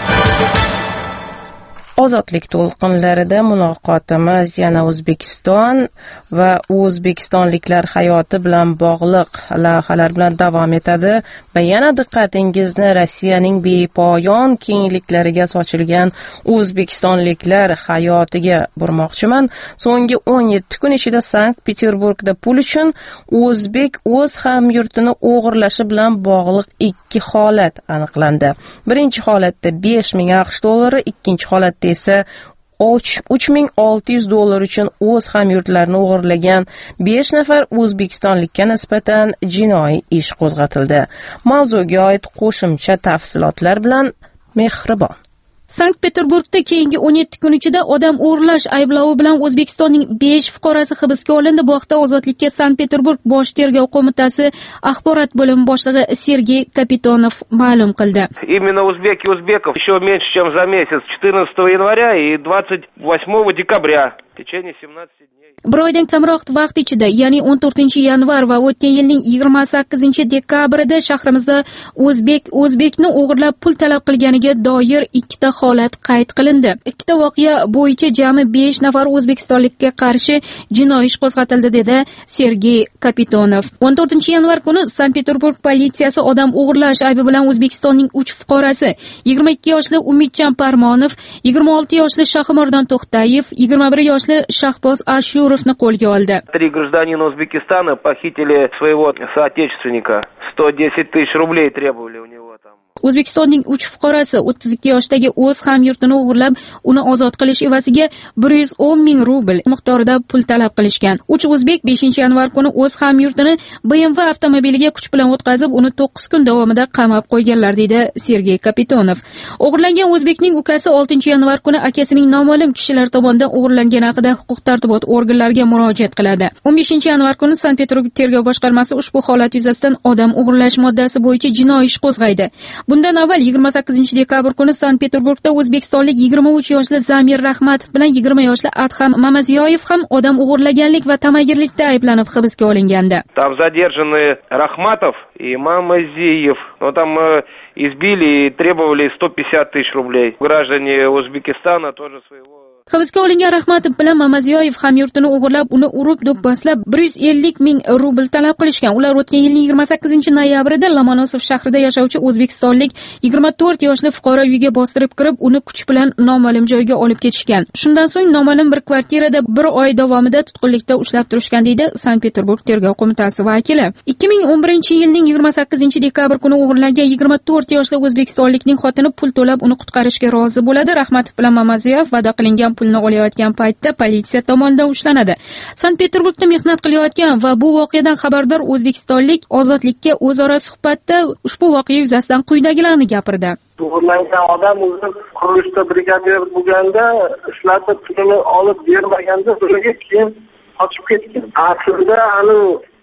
Speaker 1: Ozodlik to'lqinlarida muloqotimiz yana O'zbekiston va o'zbekistonliklar hayoti bilan bog'liq lavhalar bilan davom etadi va yana diqqatingizni Rossiyaning bepoyon kengliklariga sochilgan o'zbekistonliklar hayotiga burmoqchiman. So'nggi 17 kun ichida Sankt-Peterburgda pul uchun o'zbek o'z hamyurtini o'g'irlashi bilan bog'liq 2 holat aniqlandi. Birinchi holatda 5000 AQSh dollari, ikkinchi holatda esa $3,600 uchun o'z hamyurtlarini o'g'irlagan 5 nafar o'zbekistonlikka nisbatan jinoiy ish qo'zg'atildi. Mavzuga oid qo'shimcha tafsilotlar bilan Mehribon.
Speaker 9: Sankt-Peterburgda keyingi 17 kun ichida odam o'g'irlash ayblovi bilan O'zbekistonning 5 fuqarosi hibsga olindi. Bu haqda Ozodlikka Sankt-Peterburg bosh tergov qo'mitasi axborot bo'limi boshlig'i Sergey Kapitonov ma'lum qildi.
Speaker 12: Именно узбеки узбеков еще меньше, чем за месяц, 14 января и 28 декабря. В течение 17 дней.
Speaker 9: Bir oydan kamroq vaqt ichida, ya'ni 14-yanvar va o'tgan yilning 28-dekabrida shahrimizda o'zbekni o'g'irlab pul talab qilganiga doir 2 ta holat qayd qilindi. 2 ta voqea bo'yicha jami 5 nafar o'zbekistonlikka qarshi jinoiy ish qo'zg'atildi, dedi Sergey Kapitonov. 14-yanvar kuni Sankt-Peterburg politsiyasi odam o'g'irlash aybi bilan O'zbekistonning 3 fuqarosi, 22 yoshli Umidjon Parmonov, 26 yoshli Shahimordon To'xtayev, 21 yoshli Shahboz Ashurovni qo'lga oldi.
Speaker 12: 3 гражданина Узбекистана похитили своего соотечественника. 110 тысяч рублей требовали у него там.
Speaker 9: O'zbekistonning 3 fuqarosi 32 yoshdagi o'z hamyurtini o'g'irlab, uni ozod qilish evaziga 110 ming rubl miqdorida pul talab qilishgan. 3 o'zbek 5-yanvar kuni o'z hamyurtini BMW avtomobiliga kuch bilan o'tkazib, uni 9 kun davomida qamab qo'yganlar, dedi Sergey Kapitonov. O'g'irlangan o'zbekning ukasi 6-yanvar kuni akasining noma'lum kishilar tomonidan o'g'irlangani haqida huquq-tartibot organlariga murojaat qiladi. 15-yanvar kuni Sankt-Peterburg tergov boshqarmasi ushbu holat yuzasidan odam o'g'irlash moddasi bo'yicha jinoiy ish qo'zg'aydi. Bundan avval 28-dekabr kuni Sankt-Peterburgda o'zbekistonlik 23 yoshli Zamir Rahmatov bilan 20 yoshli Adham Mamaziyoyev ham odam o'g'irlaganlik va tamagirlikda ayblanib hibsga olingandi.
Speaker 12: Там задержаны Рахматов и Мамазиев. Но там избили и требовали 150 тысяч рублей. Граждане Узбекистана тоже своего.
Speaker 9: Hibsga olingan Rahmatov bilan Mamaziyoyev hamyurtini o'g'irlab, uni urib do'pposlab 150 ming rubl talab qilishgan. Ular o'tgan yilning 28-noyabrida Lomonosov shahrida yashovchi o'zbekistonlik 24 yoshli fuqaro uyiga bostirib kirib, uni kuch bilan noma'lum joyga olib ketishgan. Shundan so'ng noma'lum bir kvartirada 1 oy davomida tutqunlikda ushlab turishgan, deydi Sankt-Peterburg tergov qo'mitasi vakili. 2011-yilning 28-dekabr kuni o'g'irlangan 24 yoshli o'zbekistonlikning xotini pul to'lab uni qutqarishga rozi bo'ladi. Rahmatov bilan Mamaziyoyev va'da qilingan pulni olayotgan paytda politsiya tomonidan ushlanadi. Sankt-Peterburgda mehnat qilayotgan va bu voqeadan xabardor o'zbekistonlik Ozodlikka o'zaro suhbatda ushbu voqea yuzasidan quyidagilarni gapirdi.
Speaker 13: O'g'irlangan odam o'zi qurilishda brigadir bo'lganda ishlatib pulini olib bermaganda biriga keyin qochib ketgan. Aslida ani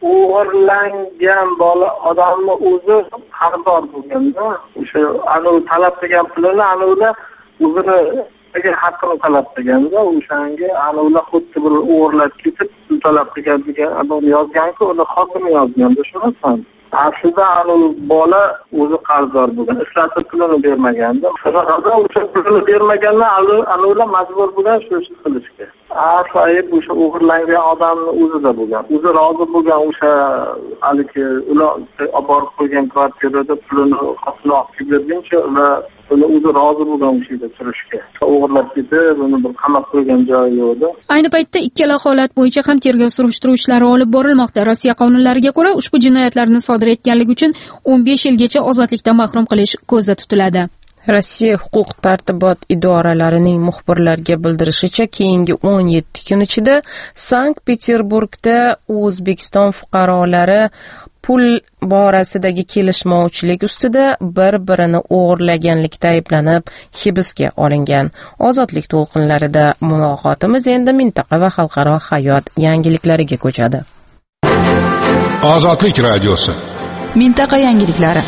Speaker 13: o'g'irlangan bola odamni o'zi xaridor bo'lganda o'sha ani talab qilgan pulini anuvda o'zini haqqini talab qilganda o'shanga anavlar xuddi bir o'g'irlab ketib pul talab qilgan degan adam yozganku, uni xotini yozganda tushunasan. Aslida anu bola o'zi qarzdor bo'lgan, ishlatib pulini bermaganda, o'sha pulini bermaganda anavlar majbur bo'lgan shu ish qilishga. ayb o'sha o'g'irlangan odamni o'zida bo'lgan. O'zi rozi bo'lgan o'sha haligi ular olib borib qo'ygan kvartirada pulini xotini olib berguncha ular o'zi rozi bo'lgan o'sha yerda turishga. O'g'irlab ketib, uni bir qamab qo'ygan joyi yo'q edi.
Speaker 9: Ayni paytda ikkala holat bo'yicha ham tergov surishtiruv ishlari olib borilmoqda. Rossiya qonunlariga ko'ra ushbu jinoyatlarni sodir etganligi uchun 15 yilgacha ozodlikdan mahrum qilish ko'zda tutiladi.
Speaker 1: Rossiya huquq-tartibot idoralarining muxbirlarga bildirishicha, keyingi 17 kun ichida Sankt-Peterburgda O'zbekiston fuqarolari pul borasidagi kelishmovchilik ustida bir-birini o'g'irlaganlikda ayblanib hibsga olingan. Ozodlik to'lqinlarida muloqotimiz endi mintaqa va xalqaro hayot yangiliklariga ko'chadi.
Speaker 8: Ozodlik radiosi.
Speaker 7: Mintaqa yangiliklari.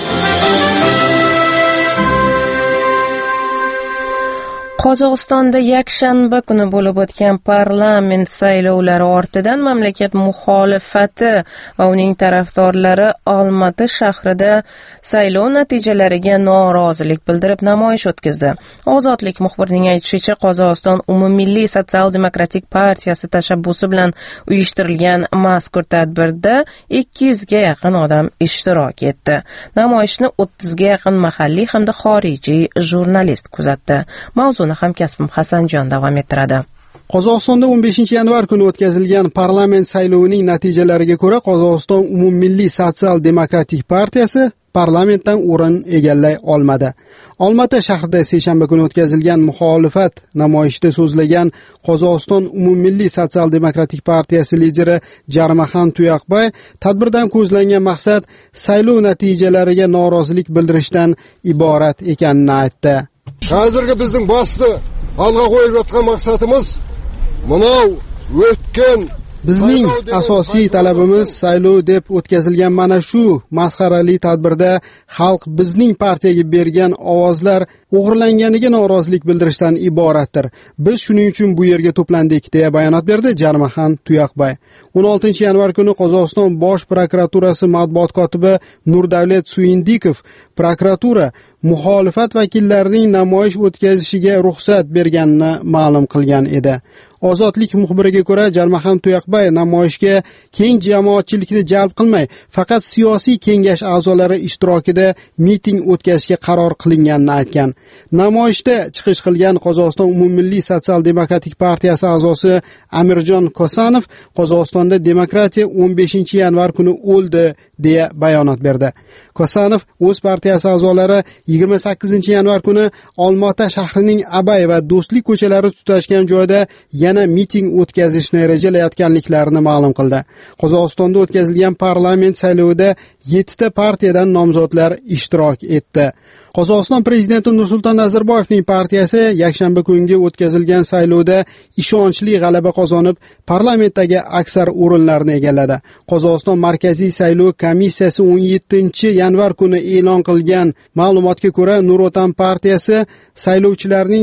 Speaker 1: Qozog'istonda yakshanba kuni bo'lib o'tgan parlament saylovlari ortidan mamlakat muxolifati va uning tarafdorlari Olmati shahrida saylov natijalariga norozilik bildirib namoyish o'tkazdi. Ozodlik muxbirining aytishicha, Qozog'iston umummilliy sotsial-demokratik partiyasi tashabbusi bilan uyushtirilgan mazkur tadbirda 200 ga yaqin odam ishtirok etdi. Namoyishni 30 ga yaqin mahalliy hamda xorijiy jurnalist kuzatdi. Mavzuni hamkasbim Hasanjon davom ettiradi.
Speaker 5: Qozog'istonda 15-yanvar kuni o'tkazilgan parlament saylovining natijalariga ko'ra, Qozog'iston umummilliy sotsial-demokratik partiyasi parlamentdan o'rin egallay olmadi. Olmati shahrida seshanba kuni o'tkazilgan muxolifat namoyishida so'zlagan Qozog'iston umummilliy sotsial-demokratik partiyasi lideri Jarmaxan Tuyaqbay tadbirdan ko'zlangan maqsad saylov natijalariga norozilik bildirishdan iborat ekanini aytdi.
Speaker 14: Hozirgi bizning boshda alga qo'yib yotgan maqsadimiz munov o'tgan
Speaker 5: bizning asosiy talabimiz saylov deb o'tkazilgan mana shu masxarali tadbirda xalq bizning partiyaga bergan ovozlar o'g'irlanganiga norozilik bildirishdan iboratdir. Biz shuning uchun bu yerga to'plandik, deya bayonot berdi Jarmaxan Tuyaqbay. 16-yanvar kuni Qozog'iston bosh prokuraturasi matbuot kotibi Nurdavlat Suyindikov prokuratura muxolifat vakillarining namoyish o'tkazishiga ruxsat berganini ma'lum qilgan edi. Ozodlik muxbiriga ko'ra, Jarmaxan Tuyaqbay namoyishga keng jamoatchilikni jalb qilmay, faqat siyosiy kengash a'zolari ishtirokida miting o'tkazishga qaror qilinganini aytgan. Namoyishda chiqish qilgan Qozog'iston umummilliy sotsial-demokratik partiyasi a'zosi Amirjon Kosanov Qozog'istonda demokratiya 15-yanvar kuni o'ldi deya bayonot berdi. Kosanov o'z partiyasi a'zolari 28-yanvar kuni Olmota shahrining Abay va Do'stlik ko'chalari tutashgan joyda yana miting o'tkazishni rejalayotganliklarini ma'lum qildi. Qozog'istonda o'tkazilgan parlament saylovida 7 ta partiyadan nomzodlar ishtirok etdi. Qozog'iston prezidenti Nursulton Nazarboyevning partiyasi yakshanba kungi o'tkazilgan saylovda ishonchli g'alaba qozonib, parlamentdagi aksar o'rinlarni egalladi. Qozog'iston Markaziy saylov komissiyasi 17-yanvar kuni e'lon qilgan ma'lumotga ko'ra, Nur Otan partiyasi saylovchilarning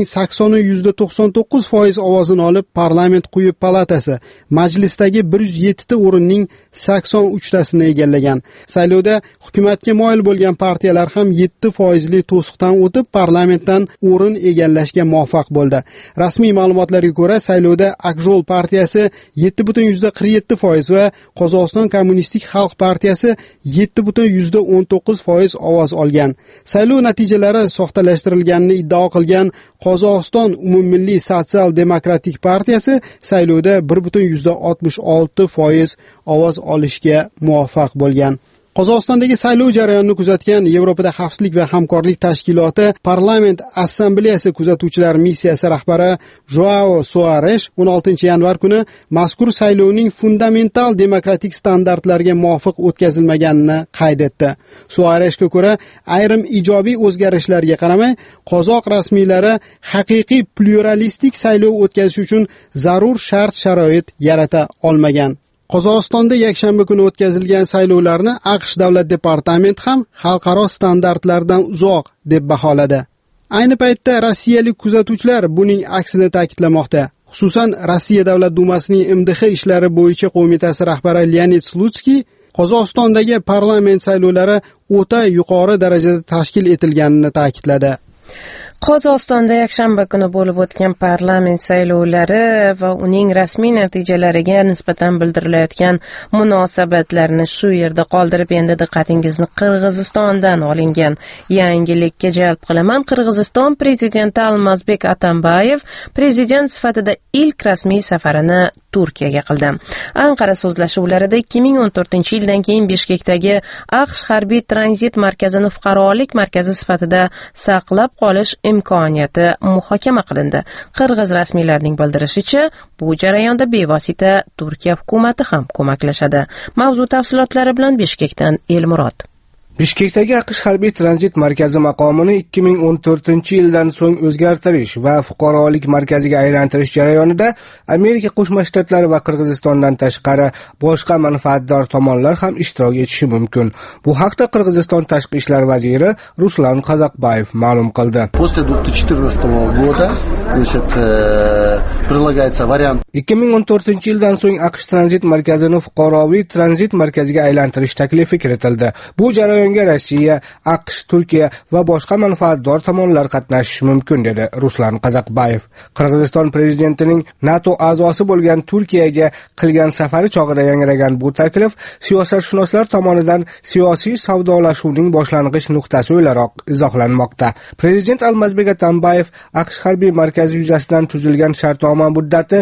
Speaker 5: 80.99% ovozini olib, parlament quyi palatasi majlisdagi 107 ta o'rinning 83 tasini egallagan. Saylovda hukumatga moyil bo'lgan partiyalar ham 7% to'siqdan o'tib parlamentdan o'rin egallashga muvaffaq bo'ldi. Rasmiy ma'lumotlarga ko'ra, saylovda Akjol partiyasi 7.47% va Qozog'iston kommunistik xalq partiyasi 7.19% ovoz olgan. Saylov natijalari soxtalashtirilganini iddao qilgan Qozog'iston umummilliy sotsial-demokratik partiyasi saylovda 1.66% ovoz olishga muvaffaq bo'lgan. Qozog'istondagi saylov jarayonini kuzatgan Yevropada xavfsizlik va hamkorlik tashkiloti parlament assambleyasi kuzatuvchilar missiyasi rahbari Joao Soares 16-yanvar kuni mazkur saylovning fundamental demokratik standartlarga muvofiq o'tkazilmaganini qayd etdi. Soaresga ko'ra, ayrim ijobiy o'zgarishlarga qaramay, qozoq rasmiylari haqiqiy pluralistik saylov o'tkazish uchun zarur shart-sharoit yarata olmagan. Qozog'istonda yakshanba kuni o'tkazilgan saylovlarni AQSh davlat departamenti ham xalqaro standartlardan uzoq deb baholadi. Ayni paytda rossiyalik kuzatuvchilar buning aksini ta'kidlamoqda. Xususan, Rossiya Davlat dumasining MDH ishlari bo'yicha qo'mitasi rahbari Leonid Slutsky Qozog'istondagi parlament saylovlari o'ta yuqori darajada tashkil etilganini ta'kidladi.
Speaker 1: Qozog'istonda yakshanba kuni bo'lib o'tgan parlament saylovlari va uning rasmiy natijalariga nisbatan bildirilayotgan munosabatlarni shu yerda qoldirib, endi diqqatingizni Qirg'izistondan olingan yangilikka jalb qilaman. Qirg'iziston prezidenti Almazbek Atambayev prezident sifatida ilk rasmiy safarini Turkiyaga qildi. Anqara so'zlashuvlarida 2014-yildan keyin Bishkekdagi AQSh harbiy tranzit markazini fuqarolik markazi sifatida saqlab qolish imkoniyati muhokama qilindi. Qirg'iz rasmiylarining bildirishicha, bu jarayonda bevosita Turkiya hukumati ham ko'maklashadi. Mavzu tafsilotlari bilan Bishkekdan Elmurod.
Speaker 15: Bishkekdagi AQSh harbiy tranzit markazi maqomini 2014-yildan so'ng o'zgartirish va fuqarolik markaziga aylantirish jarayonida Amerika Qo'shma Shtatlari va Qirg'izistondan tashqari boshqa manfaatdor tomonlar ham ishtirok etishi mumkin. Bu haqda Qirg'iziston tashqi ishlar vaziri Ruslan Qozoqbayev ma'lum qildi.
Speaker 16: После 2014 года, значит, предлагается вариант.
Speaker 15: 2014-yildan so'ng AQSh tranzit markazini fuqaroviy tranzit markaziga aylantirish taklifi kiritildi. Bu jarayon Rossiya, AQSh, Turkiya va boshqa manfaatdor tomonlar qatnashishi mumkin, dedi Ruslan Qozoqbayev. Qirg'iziston prezidentining NATO a'zosi bo'lgan Turkiyaga qilgan safari chog'ida yangragan bu taklif siyosatshunoslar tomonidan siyosiy savdolashuvning boshlang'ich nuqtasi o'laroq izohlanmoqda. Prezident Almazbek Atambayev AQSh harbiy markazi yuzasidan tuzilgan shartnoma muddati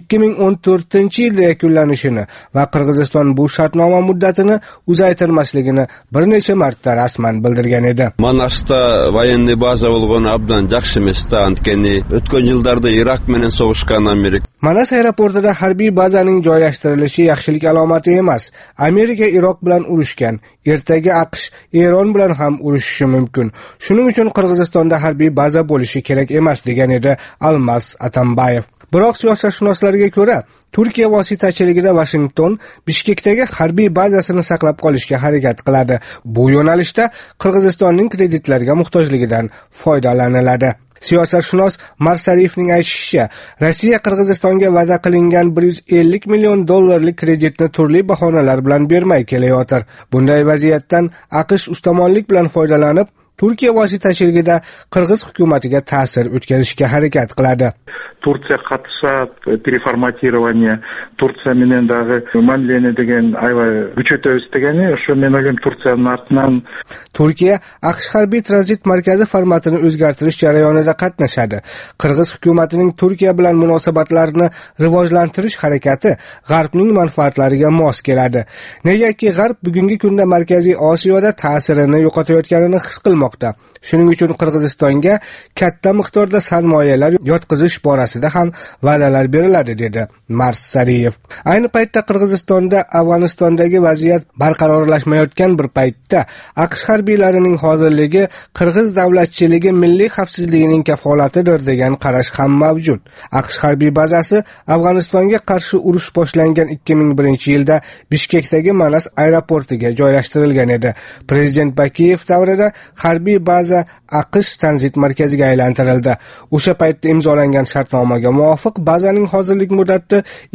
Speaker 15: 2014-yilda yakunlanishini va Qirg'iziston bu shartnoma muddatini uzaytirmasligini bir necha marta rasman bildirgan edi.
Speaker 17: Manashda военный baza bo'lgan abdan yaxshi emas-da, antkeni o'tgan yillarda Iroq bilan so'g'ishgan Amerika.
Speaker 15: Manas aeroportida harbiy bazaning joylashtirilishi yaxshilik alomati emas. Amerika Iroq bilan urushgan. Ertaga AQSh Eron bilan ham urushishi mumkin. Shuning uchun Qirg'izistonda harbiy baza bo'lishi kerak emas, degan edi Almaz Atambayev. Biroq siyosatshunoslarga ko'ra, Turkiya vositachiligida Washington Bishkekdagi harbiy bazasini saqlab qolishga harakat qiladi. Bu yo'nalishda Qirg'izistonning kreditlarga muhtojligidan foydalaniladi. Siyosatshunos Marsariyevning aytishicha, Rossiya Qirg'izistonga va'da qilingan $150 million kreditni turli bahonalar bilan bermay kelayotir. Bunday vaziyatdan AQSh ustamonlik bilan foydalanib, Turkiya vositachiligida Qirg'iz hukumatiga ta'sir o'tkazishga harakat qiladi.
Speaker 2: Turkiya qatnashib, переформатирование, Turkiya menendagi manleni degan ayva kuchaytirish degani, shu men o'ylayman Turkiyaning ortidan
Speaker 15: Turkiya AQSh harbiy tranzit markazi formatini o'zgartirish jarayonida qatnashadi. Qirg'iz hukumatining Turkiya bilan munosabatlarini rivojlantirish harakati G'arbning manfaatlariga mos keladi. Negaki G'arb bugungi kunda Markaziy Osiyoda ta'sirini yo'qotayotganini his qilmoqda. Shuning uchun Qirg'izistonga katta miqdorda sarmoyalar yotqizish borasida ham va'dalar beriladi, dedi Marsariyev. Ayni paytda Qirg'izistonda Afg'onistondagi vaziyat barqarorlashmayotgan bir paytda AQSh harbiylarining hozirligi Qirg'iz davlatchiligi milliy xavfsizligining kafolatidir degan qarash ham mavjud. AQSh harbiy bazasi Afg'onistonga qarshi urush boshlangan 2001-yilda Bishkekdagi Manas aeroportiga joylashtirilgan edi. Prezident Bakiyev davrida harbiy baza AQSh tranzit markaziga aylantirildi. O'sha paytda imzolangan shartnomaga muvofiq bazaning hozirlik muddati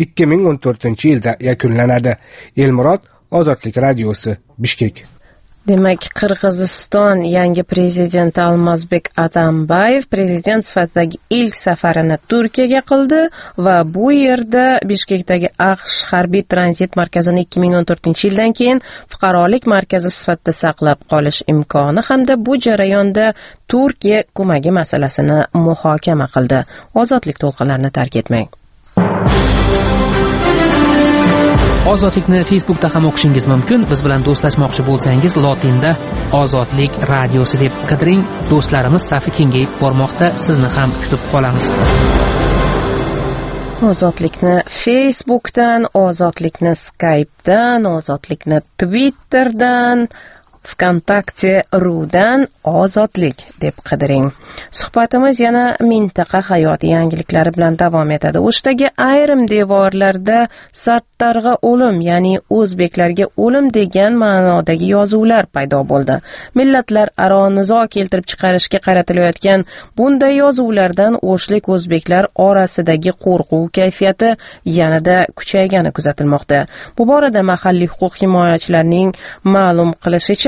Speaker 15: 2014-yilda yakunlanadi. Elmurod, Ozodlik radiosi, Bishkek.
Speaker 1: Demak, Qirg'iziston yangi prezidenti Almazbek Atambayev prezident sifatidagi ilk safarini Turkiyaga qildi va bu yerda Bishkekdagi AQSh harbiy tranzit markazini 2014-yildan keyin fuqarolik markazi sifatida saqlab qolish imkoni hamda bu jarayonda Turkiya ko'magi masalasini muhokama qildi. Ozodlik to'lqinlarini tark etmang.
Speaker 18: Ozodlikni Facebookda ham o'qishingiz mumkin. Biz bilan do'stlashmoqchi bo'lsangiz, lotinda Ozodlik radiosi deb qidiring. Do'stlarimiz safi kengayib bormoqda. Sizni ham kutib qolamiz.
Speaker 1: Ozodlikni Facebookdan, Ozodlikni Skype'dan, Ozodlikni Twitterdan, Vkontakte.rudan Ozodlik deb qidiring. Suhbatimiz yana mintaqa hayoti yangiliklari bilan davom etadi. O'shdagi ayrim devorlarda Sattarga o'lim, ya'ni o'zbeklarga o'lim degan ma'nodagi yozuvlar paydo bo'ldi. Millatlar aro nizo keltirib chiqarishga qaratilayotgan bunday yozuvlardan o'shlik o'zbeklar orasidagi qo'rquv kayfiyati yanada kuchaygani kuzatilmoqda. Bu borada mahalliy huquq himoyachilarining ma'lum qilishicha,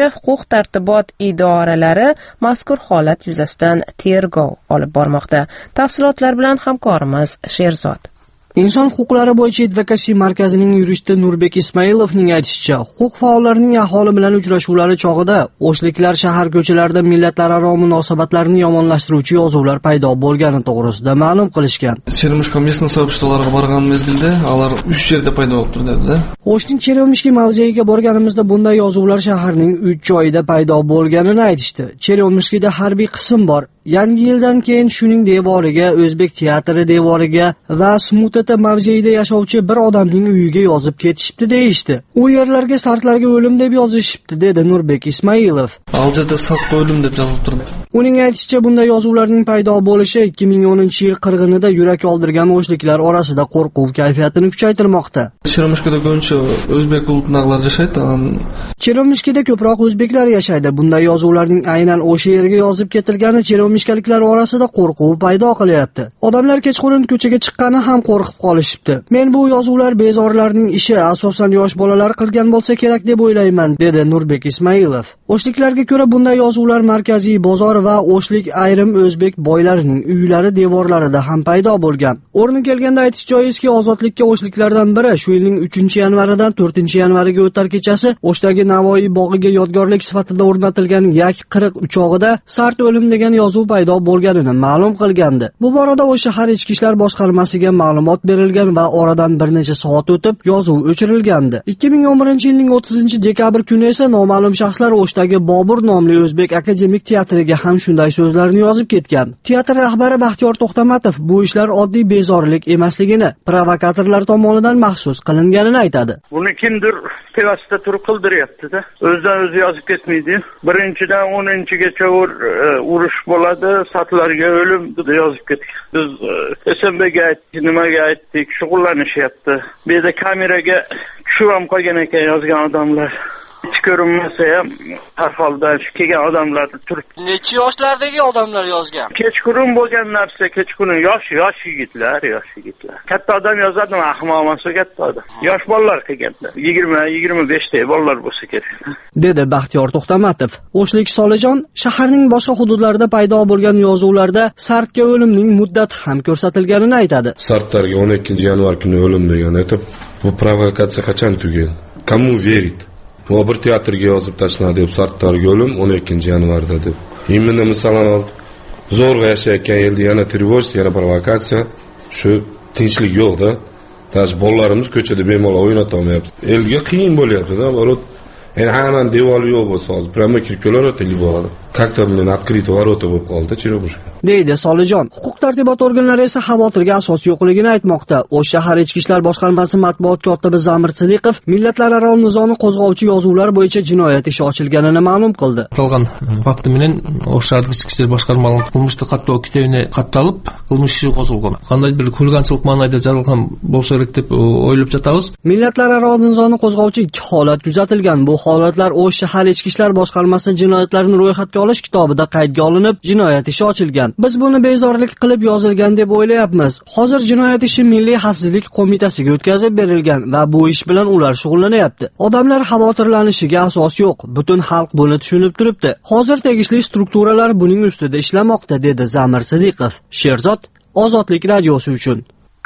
Speaker 1: huquq tartibot idoralari mazkur holat yuzasidan tergov olib bormoqda. Tafsilotlar bilan hamkorimiz Sherzod.
Speaker 19: Inson huquqlari bo'yicha advokasiya markazining yuristi Nurbek Ismailovning aytishicha, huquq faollarining aholi bilan uchrashuvlari chog'ida o'shliklar shahar ko'chalarida millatlararo munosabatlarni yomonlashtiruvchi yozuvlar paydo bo'lgani to'g'risida ma'lum qilishgan.
Speaker 20: Черемушка местный сообществоларга барган mezgilda алар 3 yerda paydo bo'lib turdi dedi.
Speaker 19: O'shning Cheremishki mavzeyiga borganimizda bunday yozuvlar shaharning 3 joyida paydo bo'lganini aytishdi. Cheremishkida harbiy qism bor. Yangi yildan keyin shuning devoriga, O'zbek teatri devoriga va Smutata mavzeyida yashovchi bir odamning uyiga yozib ketishibdi deyishdi. U yerlarga sartlarga o'lim deb yozishibdi, dedi Nurbek Ismailov.
Speaker 20: Aljada sartga o'lim deb yozilib turdi.
Speaker 19: Uning aytishicha, bunday yozuvlarning paydo bo'lishi 2010-yil qirg'inida yurak oldirgan o'shliklar orasida qo'rquv kayfiyatini kuchaytirmoqda.
Speaker 20: Cheremishkada ko'ncha o'zbek ulutnaqlar yashaydi.
Speaker 19: Cheremishkada ko'proq o'zbeklar yashaydi. Bunday yozuvlarning aynan o'sha yerga yozib ketilgani Cheremishkaliklar orasida qo'rquv paydo qilyapti. Odamlar kechqurun ko'chaga chiqqani ham qo'rqib qolishibdi. Men bu yozuvlar bezorilarning ishi, asosan yosh bolalar qilgan bo'lsa kerak deb o'ylayman, dedi Nurbek Ismailov. O'shliklarga ko'ra bunday yozuvlar markaziy bozor va o'shlik ayrim o'zbek boylarining uylari devorlarida ham paydo bo'lgan. O'rni kelganda aytish joizki, ozodlikka o'shliklardan biri shu yilning 3-yanvaridan 4-yanvariga o'tar kechasi O'shdagi Navoiy bog'iga yodgorlik sifatida o'rnatilgan yak qiriq uchog'ida sart o'lim degan yozuv paydo bo'lganini ma'lum qilgandi. Bu borada o'sha shahar ichki ishlar boshqarmasiga ma'lumot berilgan va oradan bir necha soat o'tib yozuv o'chirilgandi. 2011-yilning 30-dekabr kuni esa noma'lum shaxslar O'shdagi Bobur nomli o'zbek akademik teatriga ham shunday so'zlarni yozib ketgan. Teatr rahbari Baxtiyor To'xtamatov bu ishlar oddiy bezorilik emasligini, provokatorlar tomonidan maxsus qilinganini aytadi.
Speaker 2: Buni kimdir tevasida turib qildiryapti-da. O'zidan o'zi yozib ketmaydi. Birinchidan 10-gacha urush bo'ladi, satlarga o'lim deb yozib ketgan. Biz SMBga aytdik, nimaga aytdik, shug'ullanishyapti. Bu yerda kameraga tushib ham qolgan ekan yozgan odamlar. Hech ko'rinmasa ham har holda kelgan odamlar turibdi.
Speaker 21: Necha yoshlardagi odamlar yozgan?
Speaker 2: Kechqurun bo'lgan narsa, kechqurun yosh yigitlar. Katta odam yozadimi, ahmoq emas, katta odam. Yosh bolalar qilganda, 20-25 ta bolalar bo'lsa kerak.
Speaker 19: Dedi Baxtiyor To'xtamatov. O'shlik Solijon shaharning boshqa hududlarida paydo bo'lgan yozuvlarda sartga o'limning muddati ham ko'rsatilganini aytadi.
Speaker 22: Sartlarga 12-yanvar kuni o'lim degan aytib, bu provokatsiya qachon tugaydi? Komu verит? Bu bir teatrga yozib tashladi deb sartlarga o'lim 12-yanvarda deb. Imенно masalan zo'rg'a yashayotgan elda yana terror, yana provokatsiya, shu tinchlik yo'q-da. Tash bolalarimiz ko'chada bemalol o'ynata olmayapti. Elga qiyin bo'lyapti-da, borot. Yani hemen devali yo'q bo'lsa, hozir prямо kirib kelardi bo'ladi. Как-то bilan открытый ворота bo'lib qoldi, Cheremishka.
Speaker 19: Deydi Solijon. Huquq tartibot organlari esa xavotirga asos yo'qligini aytmoqda. O'sh shahar ichki ishlar boshqarmasi matbuot kotibi Zamir Sidiqov millatlararo nizoni qo'zg'ovchi yozuvlar bo'yicha jinoyat ishi ochilganini ma'lum qildi.
Speaker 21: Atalgan fakt bilan O'sh shahar ichki ishlar boshqarmasi qilmishni qatlov kitobini qatalib, qilmish ishi qo'zg'algan. Qanday bir xulganchilik ma'noda jarilgan bo'lsa kerak deb o'ylab жатабыз.
Speaker 19: Millatlararo nizoni qo'zg'ovchi ikki holat kuzatilgan. Bu holatlar O'sh shahar ichki ishlar boshqarmasi jinoyatlarini ro'yxatga olish kitobida qaydga olinib, jinoyat ishi ochilgan. Biz buni bezorlik qilib yozilgan deb o'ylayapmiz. Hozir jinoyat ishi Milliy xavfsizlik qo'mitasiga o'tkazib berilgan va bu ish bilan ular shug'ullanyapti. Odamlar xavotirlanishiga asos yo'q. Butun xalq buni tushunib turibdi. Hozir tegishli strukturalar buning ustida ishlamoqda, dedi Zamir Sidiqov. Sherzod, Ozodlik radiosi uchun.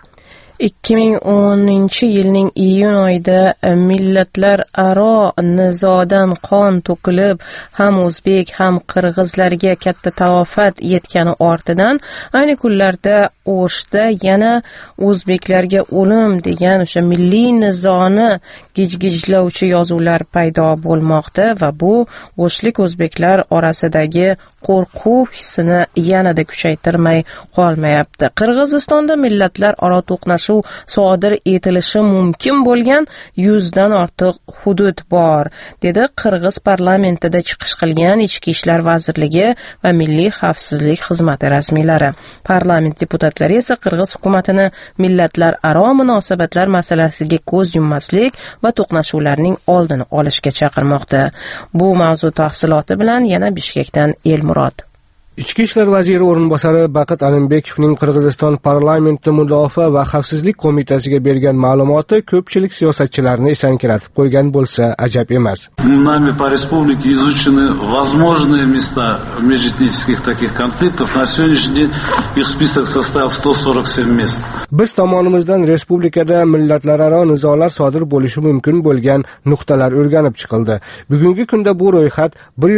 Speaker 1: 2010-yilning iyun oyida millatlararo nizodan qon to'kilib, ham o'zbek, ham qirg'izlarga katta talofat yetgani ortidan ayni kunlarda O'shda yana o'zbeklarga o'lim degan o'sha milliy nizoni gijgijlovchi yozuvlar paydo bo'lmoqda va bu o'shlik o'zbeklar orasidagi qo'rquv hissini yanada kuchaytirmay qolmayapti. Qirg'izistonda millatlararo to'qnashuv sodir etilishi mumkin bo'lgan 100 dan ortiq hudud bor, dedi Qirg'iz parlamentida chiqish qilgan Ichki ishlar vazirligi va Milliy xavfsizlik xizmati rasmiylari. Parlament deputatlari esa Qirg'iz hukumatini millatlararo munosabatlar masalasiga ko'z yummaslik va to'qnashuvlarning oldini olishga chaqirmoqda. Bu mavzu tafsiloti bilan yana Bishkekdan Elmurod.
Speaker 15: Ichki ishlar vaziri o'rinbosari Baqit Alimbekovning Qirg'iziston parlamenti mudofaa va xavfsizlik qo'mitasiga bergan ma'lumoti ko'pchilik siyosatchilarni esankiratib qo'ygan bo'lsa ajab emas.
Speaker 4: Нами по республике изучены возможные места межэтнических таких конфликтов. На сегодняшний день их список составил 147 мест.
Speaker 15: Biz tomonimizdan respublikada millatlararo nizolar sodir bo'lishi mumkin bo'lgan nuqtalar o'rganib chiqildi. Bugungi kunda bu ro'yxat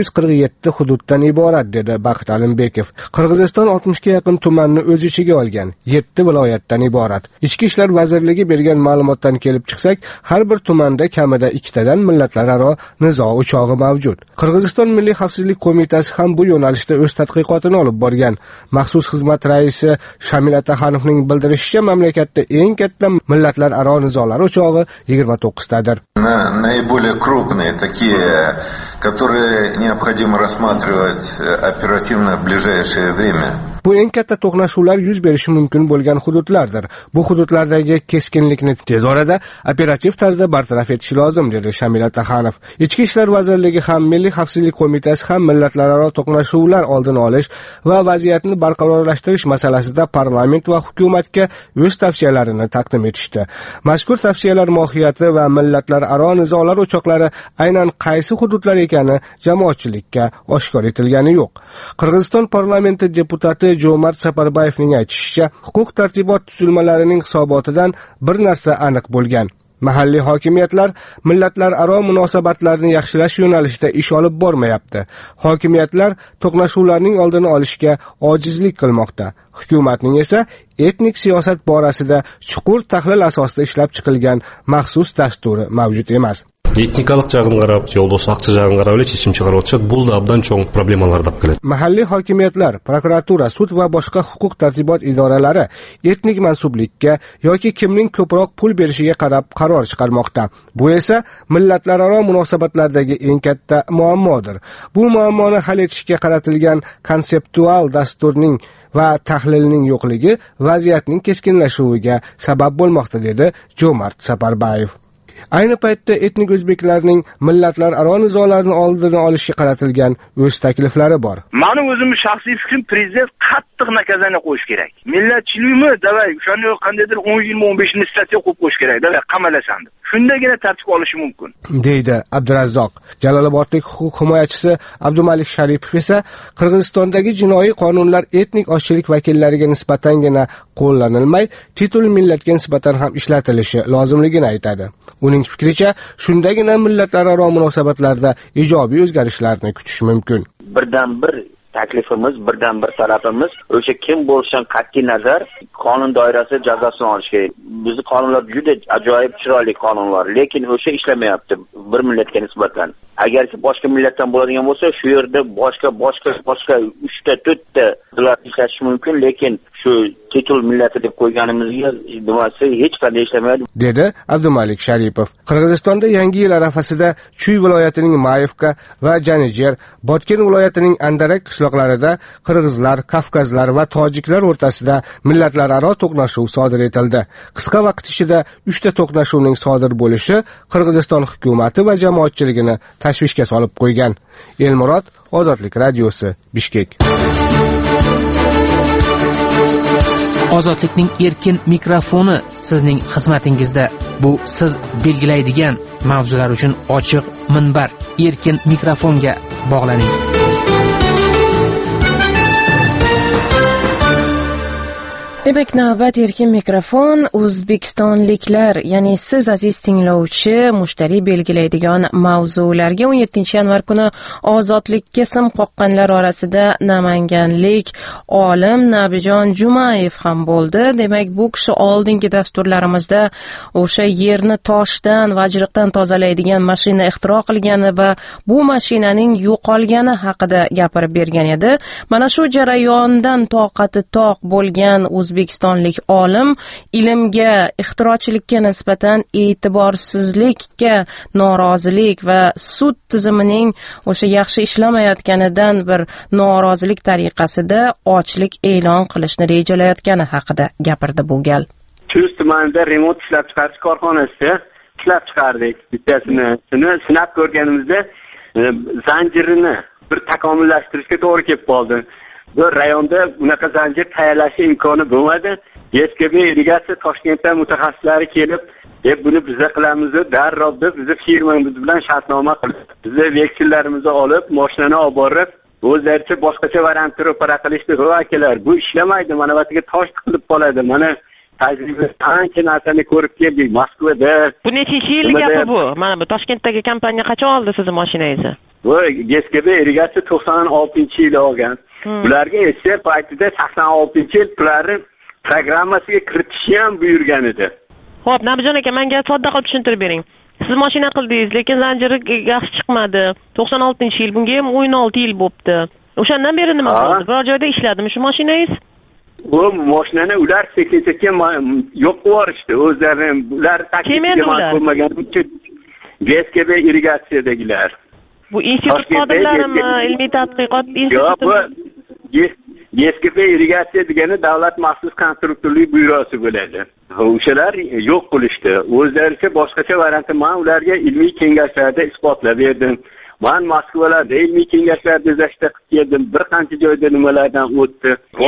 Speaker 15: 147 hududdan iborat, dedi Baqit Alimbekov. Qirg'iziston 60 ga yaqin tumanni o'z ichiga olgan, 7 viloyatdan iborat. Ichki ishlar vazirligi bergan ma'lumotdan kelib chiqsak, har bir tumanda kamida 2 tadan millatlararo nizo o'chog'i mavjud. Qirg'iziston Milliy xavfsizlik qo'mitasi ham bu yo'nalishda o'z tadqiqotini olib borgan. Maxsus xizmat raisi Shamil Ataxonovning bildirishicha, mamlakatda eng katta millatlararo nizolar o'chog'i 29 tadir.
Speaker 6: Наиболее крупные, такие, которые необходимо рассматривать оперативно в ближайшее время.
Speaker 15: Bu eng katta to'qnashuvlar yuz berishi mumkin bo'lgan hududlardir. Bu hududlardagi keskinlikni tez orada operativ tarzda bartaraf etish lozim, dedi Shamil Ataxonov. Ichki ishlar vazirligi ham Milliy xavfsizlik qo'mitasi ham millatlararo to'qnashuvlar oldini olish va vaziyatni barqarorlashtirish masalasida parlament va hukumatga o'z tavsiyalarini taqdim etishdi. Mazkur tavsiyalar mohiyati va millatlararo nizolar o'choqlari aynan qaysi hududlar ekani jamoatchilikka oshkor etilgani yo'q. Qirg'iziston parlamenti deputati Jo'mart Saparbayevning aytishicha, huquq tartibot tuzilmalarining hisobotidan bir narsa aniq bo'lgan. Mahalliy hokimiyatlar millatlararo munosabatlarni yaxshilash yo'nalishida ish olib bormayapti. Hokimiyatlar to'qnashuvlarning oldini olishga ojizlik qilmoqda. Hukumatning esa etnik siyosat borasida chuqur tahlil asosida ishlab chiqilgan maxsus dasturi mavjud emas.
Speaker 23: Etnikалық жағын қарап, жолдос ақчы жағын қарап эле чечим чыгарып атышат. Бул да абдан чоң проблемалар деп келет.
Speaker 15: Mahalliy hokimiyatlar, prokuratura, sud va boshqa huquq tartibot idoralari etnik mansublikka yoki kimning ko'proq pul berishiga qarab qaror chiqarmoqda. Bu esa millatlararo munosabatlardagi eng katta muammodir. Bu muammoni hal etishga qaratilgan konseptual dasturning va tahlilning yo'qligi vaziyatning keskinlashuviga sabab bo'lmoqda, dedi Jo'mart Saparbayev. Ayni paytda etnik o'zbeklarning millatlararo nizolarni oldini olishga qaratilgan o'z takliflari bor.
Speaker 2: Meni o'zimning shaxsiy fikrim, prezident qattiq nakazani qo'yish kerak. Millatchilikmi, davay, o'shani qandaydir 10-15 statiya qo'yib qo'yish kerak, davay, qamalasan deb. Shundagina tartib olishi mumkin, deydi Abdurazzoq. Jalolobodlik huquq himoyachisi Abdumalik Sharipov esa Qirg'izistondagi jinoiy qonunlar etnik oshchilik vakillariga nisbatangina qo'llanilmay, titul millatga nisbatan ham ishlatilishi lozimligini aytadi. Uning fikricha, shundagina millatlararo munosabatlarda ijobiy o'zgarishlarni kutish mumkin.
Speaker 24: Birdan bir taklifimiz, birdan bir talabimiz o'sha kim bo'lishidan qat'iy nazar qonun doirasida jazosini olish kerak. Bizning qonunlar juda ajoyib chiroyli qonunlar, lekin o'sha ishlamayapti bir millatga nisbatan. Agarki boshqa millatdan bo'ladigan bo'lsa, shu yerda boshqa 3 ta 4 ta ular ishlash mumkin, lekin shu titul millati deb qo'yganimizga nimasi hech qanday ishlamaydi, dedi
Speaker 15: Abdumalik Sharipov. Qirg'izistonda yangi yil arafasida Chuy viloyatining Mayevka va Janijer, Botken viloyatining Andarak qishloqlarida qirg'izlar, kavkazlar va tojiklar o'rtasida millatlararo to'qnashuv sodir etildi. Qisqa vaqt ichida 3 ta to'qnashuvning sodir bo'lishi Qirg'iziston hukumati va jamoatchiligini tashvishga solib qo'ygan. Elmurod, Ozodlik radiosi, Bishkek.
Speaker 18: Ozodlikning erkin mikrofoni sizning xizmatingizda. Bu siz belgilaydigan mavzular uchun ochiq minbar. Erkin mikrofonga bog'laning.
Speaker 1: Demak, navbat erkin mikrofon o'zbekistonliklar, ya'ni siz aziz tinglovchi, mushtariy belgilaydigan mavzularga 17-yanvar kuni ozodlikka sim qoqqanlar orasida namanganlik olim Nabijon Jumayev ham bo'ldi. Demak, bu kishi oldingi dasturlarimizda o'sha yerni toshdan, vajriqdan tozalaydigan mashina ixtiro qilgani va bu mashinaning yo'qolgani haqida gapirib bergan edi. Mana shu jarayondan toqati toq bo'lgan o'zbekistonlik olim ilmga, ixtirochilikka nisbatan e'tiborsizlikka norozilik va sud tizimining o'sha yaxshi ishlamayotganidan bir norozilik tariqasida ochlik e'lon qilishni rejalayotgani haqida gapirdi bu gal.
Speaker 10: Chust tumanida remont ishlab chiqarish korxonasida ishlab chiqardik. Bittasini sinab ko'rganimizda zanjirini bir takomillashtirishga to'g'ri kelib qoldi.
Speaker 3: bu rayonda bunaqa zanjir tayyorlash imkoni bo'lmadi. SKB irrigatsiya Toshkentdan mutaxassislari kelib, buni biza qilamiz deb darrov bizni firmamiz bilan shartnoma qilib, bizni veksellarimizni olib, mashinani olib borib, o'zlaricha boshqacha variantni ro'para qilishdi. Akalar, bu ishlamaydi, mana bu yerga tosh tiqilib qoladi. Mana tajriba qancha narsani ko'rib keldik Moskvada.
Speaker 1: Bu nechinchi yillik gapi bu? Mana bu Toshkentdagi kompaniya qachon oldi sizni mashinangizni?
Speaker 3: Bu SKB irrigatsiya 96-yil olgan. Ularga esa paytida 86-yil ularni programmasiga kiritishni ham buyurgan edi.
Speaker 1: Xo'p, Nabijon aka, menga sodda qilib tushuntirib bering. Siz mashina qildingiz, lekin zanjiri yaxshi chiqmadi. 96-yil, bunga ham 16 yil bo'pti. O'shandan beri nima bo'ldi? Biror joyda ishladimi shu mashinangiz?
Speaker 3: Bu mashinani ular sekin-sekin yo'q qilib yuborishdi. O'zlari ular taklifiga ko'rmagan uchun SKB irrigatsiyadagilar.
Speaker 1: Bu institut xodimlarimi, ilmiy tadqiqot instituti?
Speaker 3: SKB irrigatsiya degani davlat maxsus konstruktorlik byurosi bo'ladi. O'shalar yo'q qilishdi. O'zlaricha boshqacha variantni men ularga ilmiy kengashlarda isbotlab berdim. Men Moskvalarda ilmiy kengashlarda izlashda qildim. Bir qancha joyda nimalardan o'tdi.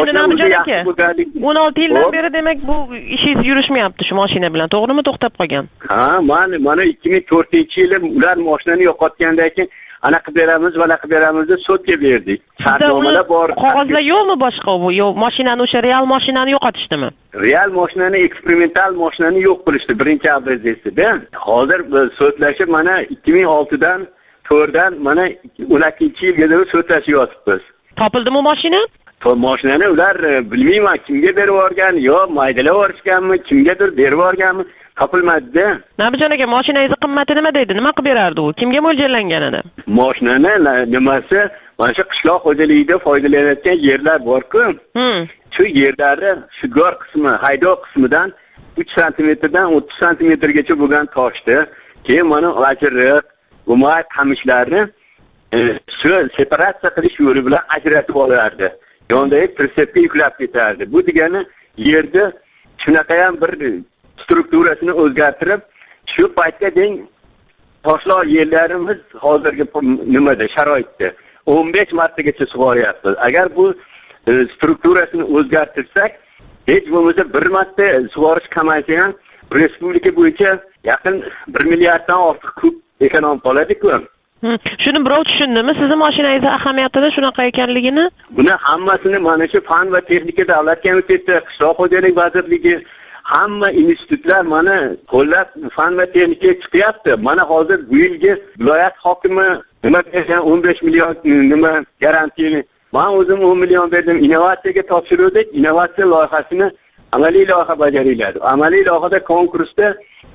Speaker 1: Endi 16 yildan beri demak bu ishingiz yurishmayapti shu mashina bilan, to'g'rimi? To'xtab qolgan.
Speaker 3: Ha, mana 2004-yil ular mashinani yo'qotgandan keyin anaqa beramiz va anaqa beramiz deb sudga berdik. Shartnomalar bor.
Speaker 1: Qog'ozlar yo'qmi boshqa bu? Yo'q, mashinani o'sha real mashinani yo'qotishdimi?
Speaker 3: Real mashinani, eksperimental mashinani yo'q qilishdi birinchi obrazesida. Hozir sudlashib mana 2006dan 4dan mana 12-yilgacha sudlashyapmiz.
Speaker 1: Topildimi mashina?
Speaker 3: Mashinani ular bilmayman kimga berib yuborgan, yo maydalab yuborishganmi, kimgadir berib yuborganmi, topilmadi-da.
Speaker 1: Nabijon aka, mashinangiz qimmati nima deydi? Nima qilib berardi u? Kimga mo'ljallangan edi?
Speaker 3: Mashinani nimasi? Mana shu qishloq xo'jaligida foydalanayotgan yerlar bor-ku. Shu yerlari shugor qismi, haydov qismidan 3 santimetrdan 30 santimetrgacha bo'lgan toshdi. Keyin mana ajriq, gumay qamishlarni shu separatsiya qilish yo'li bilan ajratib olardi. Yondagi pritsepga yuklab ketardi. Bu degani yerda shunaqa ham bir strukturasini o'zgartirib, shu paytga deng toshlar yerlarimiz hozirgi nimada sharoitda 15 martagacha sug'oryapmiz. Agar bu strukturasini o'zgartirsak, hech bo'lmasa bir marta sug'orish kamaysa ham respublika bo'yicha yaqin 1 milliarddan ortiq kub ekonom qoladi-ku.
Speaker 1: Shuni birov tushundimi? Sizning mashinangiz ahamiyatini shunaqa ekanligini?
Speaker 3: Buni hammasini mana shu fan va texnika davlat komiteti, qishloq xo'jalik vazirligi, hamma institutlar mana qo'llab fan va texnika chiqyapti. Mana hozir bu yilgi viloyat hokimi nima bergan 15 million nima garantiyani. Men o'zim 10 million berdim. Innovatsiyaga topshirdik. Innovatsiya loyihasini amaliy loyiha bajariladi. Amaliy loyihada konkursda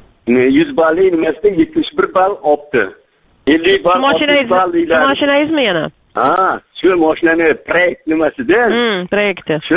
Speaker 3: 100 ballli nimasida 71 ball oldi. 50 ball.
Speaker 1: Mashinangizmi yana?
Speaker 3: Ha, shu mashinani proyekt nimasida?
Speaker 1: Proyekti.
Speaker 3: Shu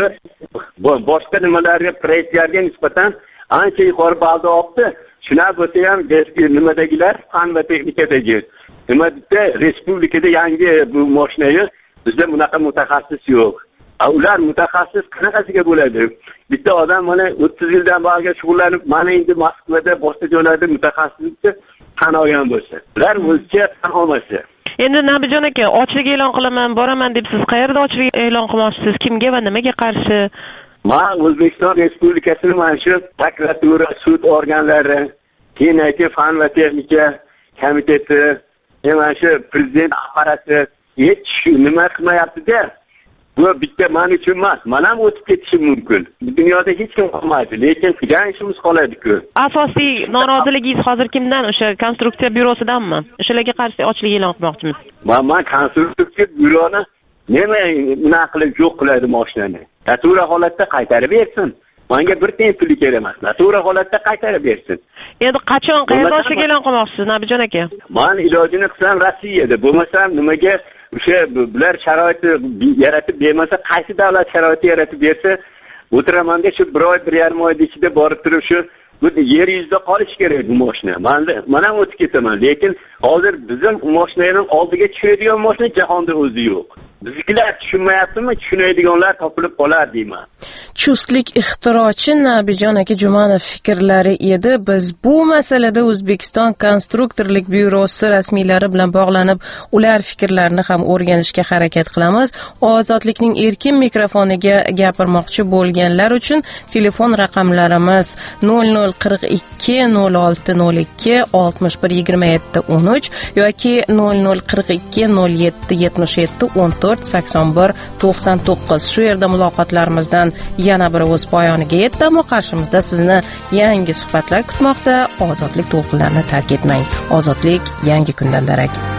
Speaker 3: boshqa nimalarga proyektlarga nisbatan ancha yuqori ballni oldi. Shuna bo'lsa ham nimadagilar fan va texnikadagi nimada respublikada yangi bu mashinaga bizda bunaqa mutaxassis yo'q. Ular mutaxassis qanaqasiga bo'ladi? Bitta odam mana 30 yildan beri shug'ullanib, mana endi Moskvada boshqa joylarda mutaxassislikni tan olgan bo'lsa, ular o'zicha tan olmasa.
Speaker 1: Endi Nabijon aka, ochlik e'lon qilaman, boraman deb siz qayerda ochlik e'lon qilmoqchisiz? Kimga va nimaga qarshi?
Speaker 3: Men O'zbekiston Respublikasining mana shu prokuratura, sud organlari, keyin fan va texnika komiteti, mana shu prezident apparati hech nima qilmayapti-da. Bu bitta men uchun emas, men ham o'tib ketishim mumkin. Bu dunyoda hech kim qolmaydi, lekin qilgan ishimiz qoladi-ku.
Speaker 1: Asosiy noroziligingiz hozir kimdan? O'sha konstruksiya byurosidanmi? O'shalarga qarshi ochlik e'lon qilmoqchimiz.
Speaker 3: Men konstruksiya byuroni nima unaqa qilib yo'q qiladi mashinani. Natura holatda qaytarib bersin. Menga bir tiyin puli kerak emas. Natura holatda qaytarib bersin.
Speaker 1: Endi qachon qayerda ochlik e'lon qilmoqchisiz, Nabijon aka?
Speaker 3: Men ilojini qilsam Rossiyada, bo'lmasam nimaga o'sha bular sharoitni yaratib bermasa, qaysi davlat sharoitni yaratib bersa, o'tiramanda shu 1 oy, 1,5 oy ichida borib turib shu bu yer yuzida qolish kerak bu mashina. Men ham o'tib ketaman, lekin hozir bizim mashinaning oldiga tushadigan mashina jahonda o'zi yo'q. biznikilar tushunmayaptimi, tushunadiganlar topilib qolar deyman.
Speaker 1: Chustlik ixtirochi Nabijon aka Jumanov fikrlari edi. Biz bu masalada O'zbekiston konstruktorlik byurosi rasmiylari bilan bog'lanib, ular fikrlarini ham o'rganishga harakat qilamiz. Ozodlikning erkin mikrofoniga gapirmoqchi bo'lganlar uchun telefon raqamlarimiz 0042 0602 61 27 13 yoki 0042 07 77 14 81 99. Shu yerda muloqotlarimizdan yana bir o'z poyoniga yetdi, ammo qarshimizda sizni yangi suhbatlar kutmoqda. Ozodlik to'lqinlarini tark etmang. Ozodlik yangi kundan darak.